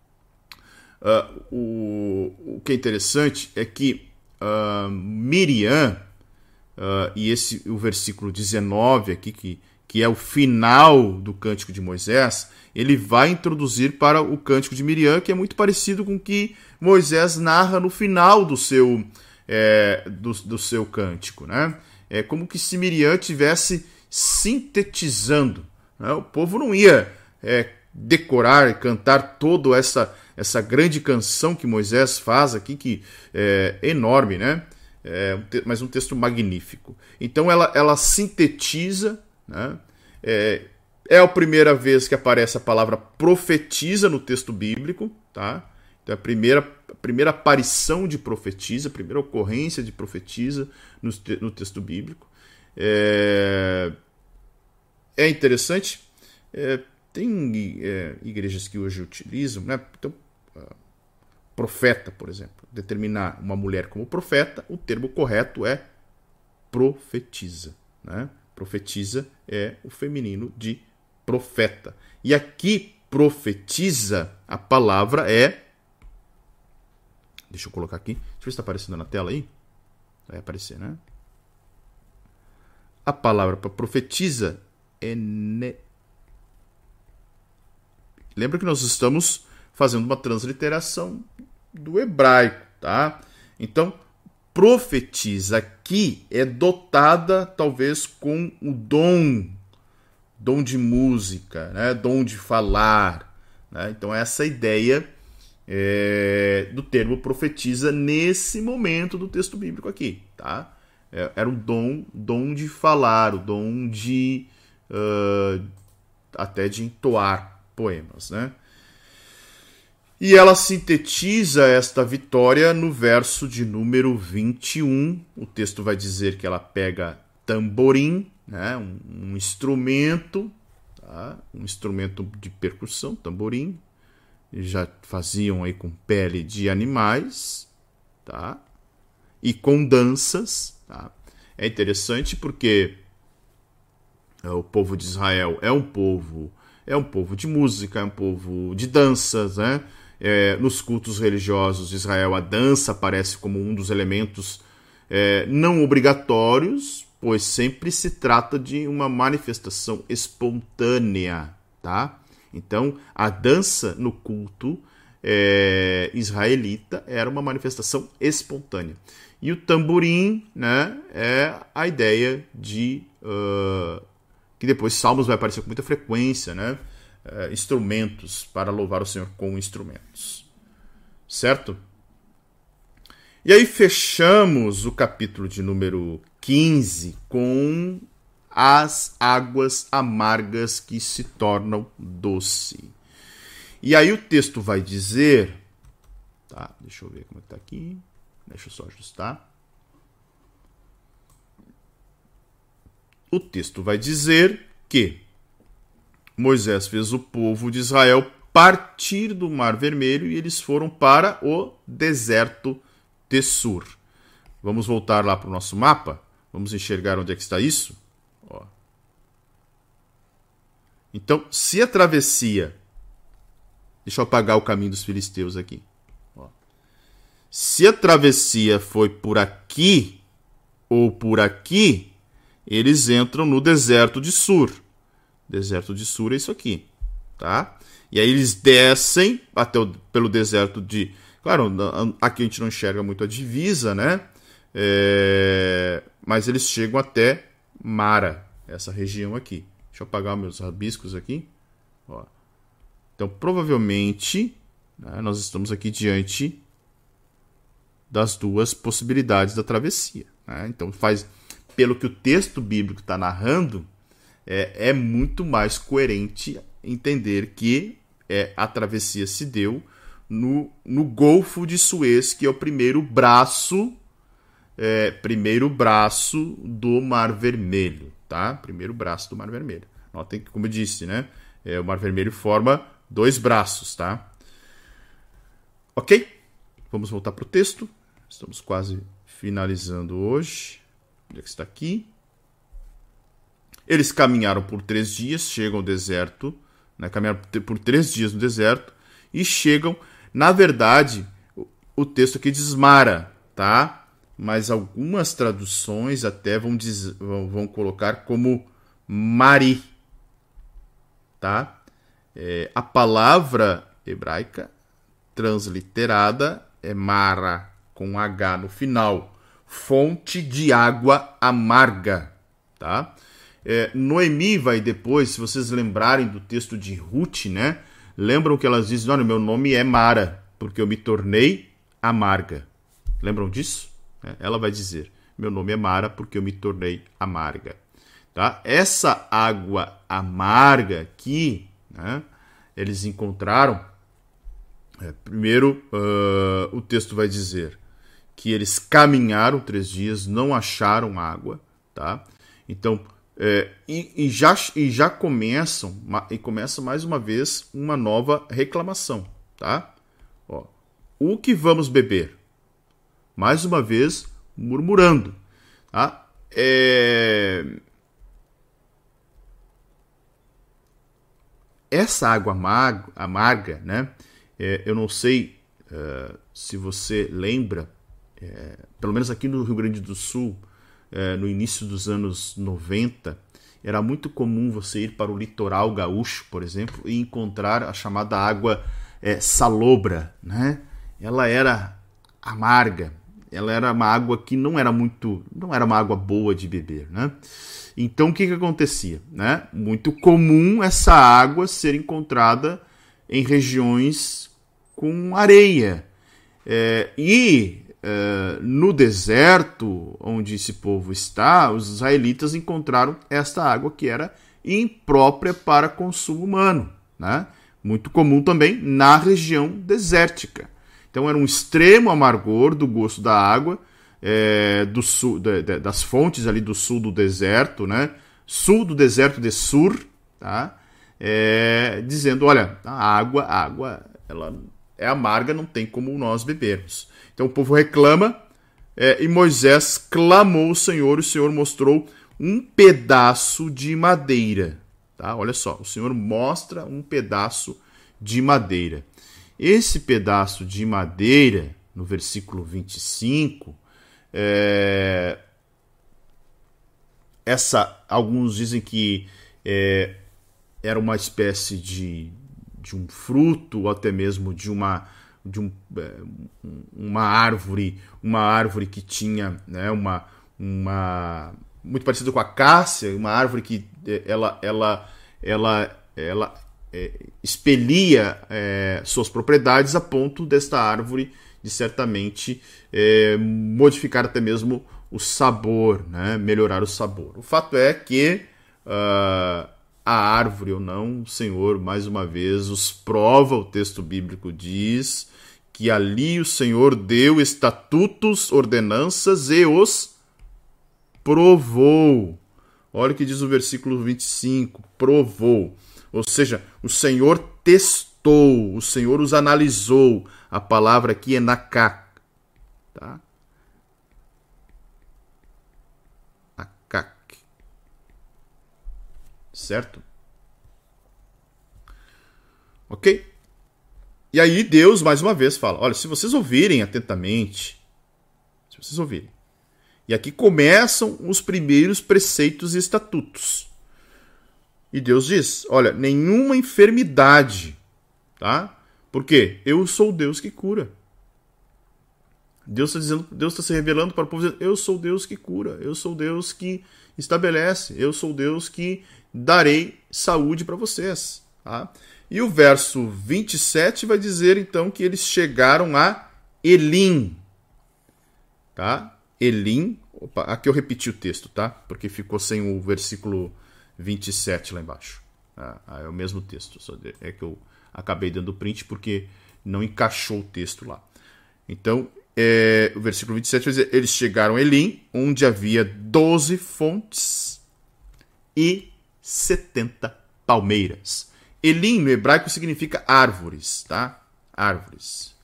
O que é interessante é que Miriam, e o versículo 19 aqui, que é o final do Cântico de Moisés, ele vai introduzir para o Cântico de Miriam, que é muito parecido com o que Moisés narra no final do seu cântico, né? É como que se Miriam tivesse sintetizando, né? O povo não ia decorar e cantar toda essa grande canção que Moisés faz aqui, que é enorme, né? Mas um texto magnífico. Então ela sintetiza, né? É a primeira vez que aparece a palavra profetiza no texto bíblico, tá? Então é a primeira aparição de profetiza, a primeira ocorrência de profetiza no texto bíblico. É interessante, tem igrejas que hoje utilizam, né? Então, profeta, por exemplo, determinar uma mulher como profeta, o termo correto é profetiza, né? Profetiza é o feminino de profeta. E aqui, profetiza, a palavra é... Deixa eu colocar aqui. Deixa eu ver se está aparecendo na tela aí. Vai aparecer, né? A palavra para profetiza é... Lembra que nós estamos fazendo uma transliteração do hebraico, tá? Então, profetiza aqui é dotada talvez com o dom de música, né? Dom de falar, né? Então essa ideia do termo profetiza nesse momento do texto bíblico aqui, tá? Era o dom de falar, o dom de até de entoar poemas, né? E ela sintetiza esta vitória no verso de número 21. O texto vai dizer que ela pega tamborim, né, um instrumento, tá? Um instrumento de percussão, tamborim. Eles já faziam aí com pele de animais, tá? E com danças. Tá? É interessante porque o povo de Israel é um povo de música, é um povo de danças, né? Nos cultos religiosos de Israel, a dança aparece como um dos elementos não obrigatórios, pois sempre se trata de uma manifestação espontânea, tá? Então, a dança no culto israelita era uma manifestação espontânea. E o tamborim, né, é a ideia de... que depois Salmos vai aparecer com muita frequência, né? Instrumentos, para louvar o Senhor com instrumentos. Certo? E aí fechamos o capítulo de número 15 com as águas amargas que se tornam doce. E aí o texto vai dizer... Tá, deixa eu ver como é que tá aqui. Deixa eu só ajustar. O texto vai dizer que Moisés fez o povo de Israel partir do Mar Vermelho e eles foram para o deserto de Sur. Vamos voltar lá para o nosso mapa? Vamos enxergar onde é que está isso? Ó. Então, se a travessia... Deixa eu apagar o caminho dos filisteus aqui. Ó. Se a travessia foi por aqui ou por aqui, eles entram no deserto de Sur. Deserto de Sur é isso aqui, tá? E aí eles descem pelo deserto de... Claro, aqui a gente não enxerga muito a divisa, né? Mas eles chegam até Mara, essa região aqui. Deixa eu apagar meus rabiscos aqui. Ó. Então, provavelmente, né, nós estamos aqui diante das duas possibilidades da travessia, né? Então, pelo que o texto bíblico está narrando, é muito mais coerente entender que a travessia se deu no Golfo de Suez, que é o primeiro braço do Mar Vermelho, tá? Primeiro braço do Mar Vermelho. Notem que, como eu disse, né? O Mar Vermelho forma dois braços, tá? Ok? Vamos voltar para o texto. Estamos quase finalizando hoje. Onde é que está aqui? Eles caminharam por 3 dias, chegam ao deserto, né? Caminharam por 3 dias no deserto e chegam. Na verdade, o texto aqui diz Mara, tá? Mas algumas traduções até vão colocar como Mari, tá? A palavra hebraica transliterada é Mara, com H no final, fonte de água amarga, tá? Noemi vai depois, se vocês lembrarem do texto de Ruth, né? Lembram que elas dizem, olha, meu nome é Mara, porque eu me tornei amarga. Lembram disso? Ela vai dizer, meu nome é Mara, porque eu me tornei amarga. Tá? Essa água amarga aqui, né, eles encontraram, primeiro o texto vai dizer que eles caminharam 3 dias, não acharam água, tá? Então, já começa mais uma vez uma nova reclamação, tá? Ó, o que vamos beber? Mais uma vez, murmurando, tá? Essa água amarga, né? Eu não sei se você lembra, pelo menos aqui no Rio Grande do Sul, no início dos anos 90, era muito comum você ir para o litoral gaúcho, por exemplo, e encontrar a chamada água salobra, né? Ela era amarga, ela era uma água que não era uma água boa de beber, né? Então o que acontecia, né? Muito comum essa água ser encontrada em regiões com areia. No deserto onde esse povo está, os israelitas encontraram esta água que era imprópria para consumo humano, né? Muito comum também na região desértica. Então era um extremo amargor do gosto da água, do sul, das fontes ali do sul do deserto, né? Sul do deserto de Sur, tá? Dizendo, olha, a água ela é amarga, não tem como nós bebermos. Então o povo reclama, e Moisés clamou ao Senhor, e o Senhor mostrou um pedaço de madeira. Tá? Olha só, o Senhor mostra um pedaço de madeira. Esse pedaço de madeira, no versículo 25, alguns dizem que era uma espécie de um fruto, ou até mesmo de uma árvore que tinha, né, muito parecida com a cássia, uma árvore que ela expelia suas propriedades a ponto desta árvore de certamente modificar até mesmo o sabor, né, melhorar o sabor. O fato é que a árvore ou não, o Senhor, mais uma vez, os prova, o texto bíblico diz que ali o Senhor deu estatutos, ordenanças e os provou. Olha o que diz o versículo 25, provou. Ou seja, o Senhor testou, o Senhor os analisou. A palavra aqui é nakak, tá? Certo? Ok? E aí Deus, mais uma vez, fala, olha, se vocês ouvirem atentamente, e aqui começam os primeiros preceitos e estatutos. E Deus diz, olha, nenhuma enfermidade, tá? Porque eu sou o Deus que cura. Deus está se revelando para o povo, dizendo, eu sou o Deus que cura, eu sou o Deus que estabelece, eu sou o Deus que darei saúde para vocês. Tá? E o verso 27 vai dizer então que eles chegaram a Elim. tá? Elim, opa, aqui eu repeti o texto, tá? Porque ficou sem o versículo 27 lá embaixo. É o mesmo texto, só é que eu acabei dando print porque não encaixou o texto lá. Então, o versículo 27 vai dizer, eles chegaram a Elim, onde havia 12 fontes e 70 palmeiras. Elim, no hebraico, significa árvores, tá? Árvores.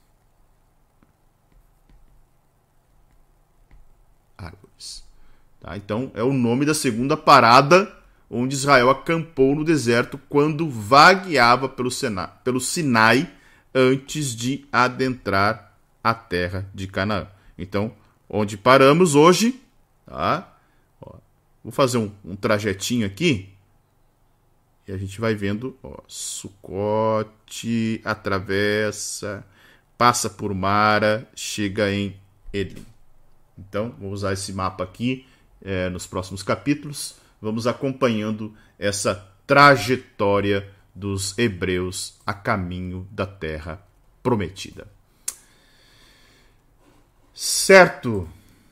Árvores. Tá? Então, é o nome da segunda parada onde Israel acampou no deserto quando vagueava pelo Sinai antes de adentrar a terra de Canaã. Então, onde paramos hoje, tá? Ó, vou fazer um trajetinho aqui e a gente vai vendo, ó, Sucote, atravessa, passa por Mara, chega em Elim. Então, vou usar esse mapa aqui nos próximos capítulos. Vamos acompanhando essa trajetória dos hebreus a caminho da terra prometida. Certo?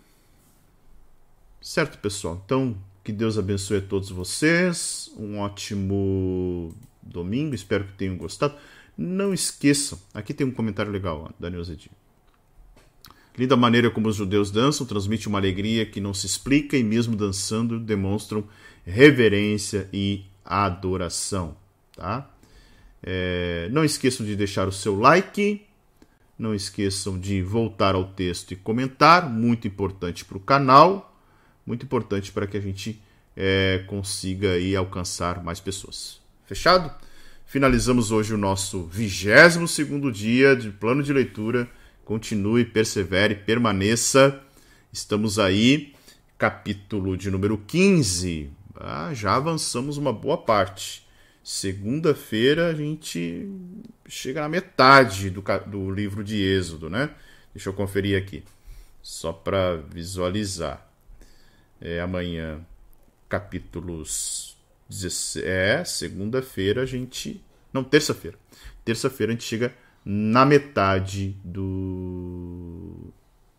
Certo, pessoal? Então, que Deus abençoe a todos vocês. Um ótimo domingo. Espero que tenham gostado. Não esqueçam, aqui tem um comentário legal, Daniel Zedi. Linda maneira como os judeus dançam, transmite uma alegria que não se explica e mesmo dançando demonstram reverência e adoração. Tá? Não esqueçam de deixar o seu like, não esqueçam de voltar ao texto e comentar, muito importante para o canal, muito importante para que a gente consiga aí alcançar mais pessoas. Fechado? Finalizamos hoje o nosso 22º dia de plano de leitura. Continue, persevere, permaneça. Estamos aí, capítulo de número 15. Já avançamos uma boa parte. Segunda-feira a gente chega na metade do livro de Êxodo, né? Deixa eu conferir aqui, só para visualizar. Amanhã, capítulos 16. Segunda-feira a gente... Não, terça-feira. Terça-feira a gente chega na metade do...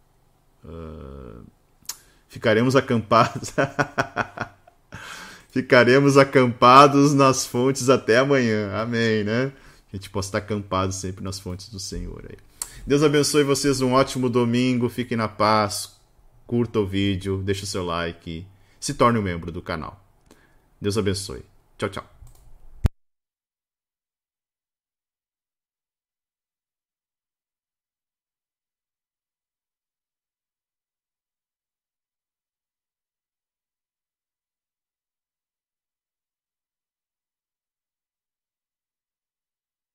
Ficaremos acampados... Ficaremos acampados nas fontes até amanhã. Amém, né? A gente possa estar acampado sempre nas fontes do Senhor. Aí. Deus abençoe vocês, um ótimo domingo. Fiquem na paz. Curta o vídeo, deixe o seu like. Se torne um membro do canal. Deus abençoe. Tchau, tchau.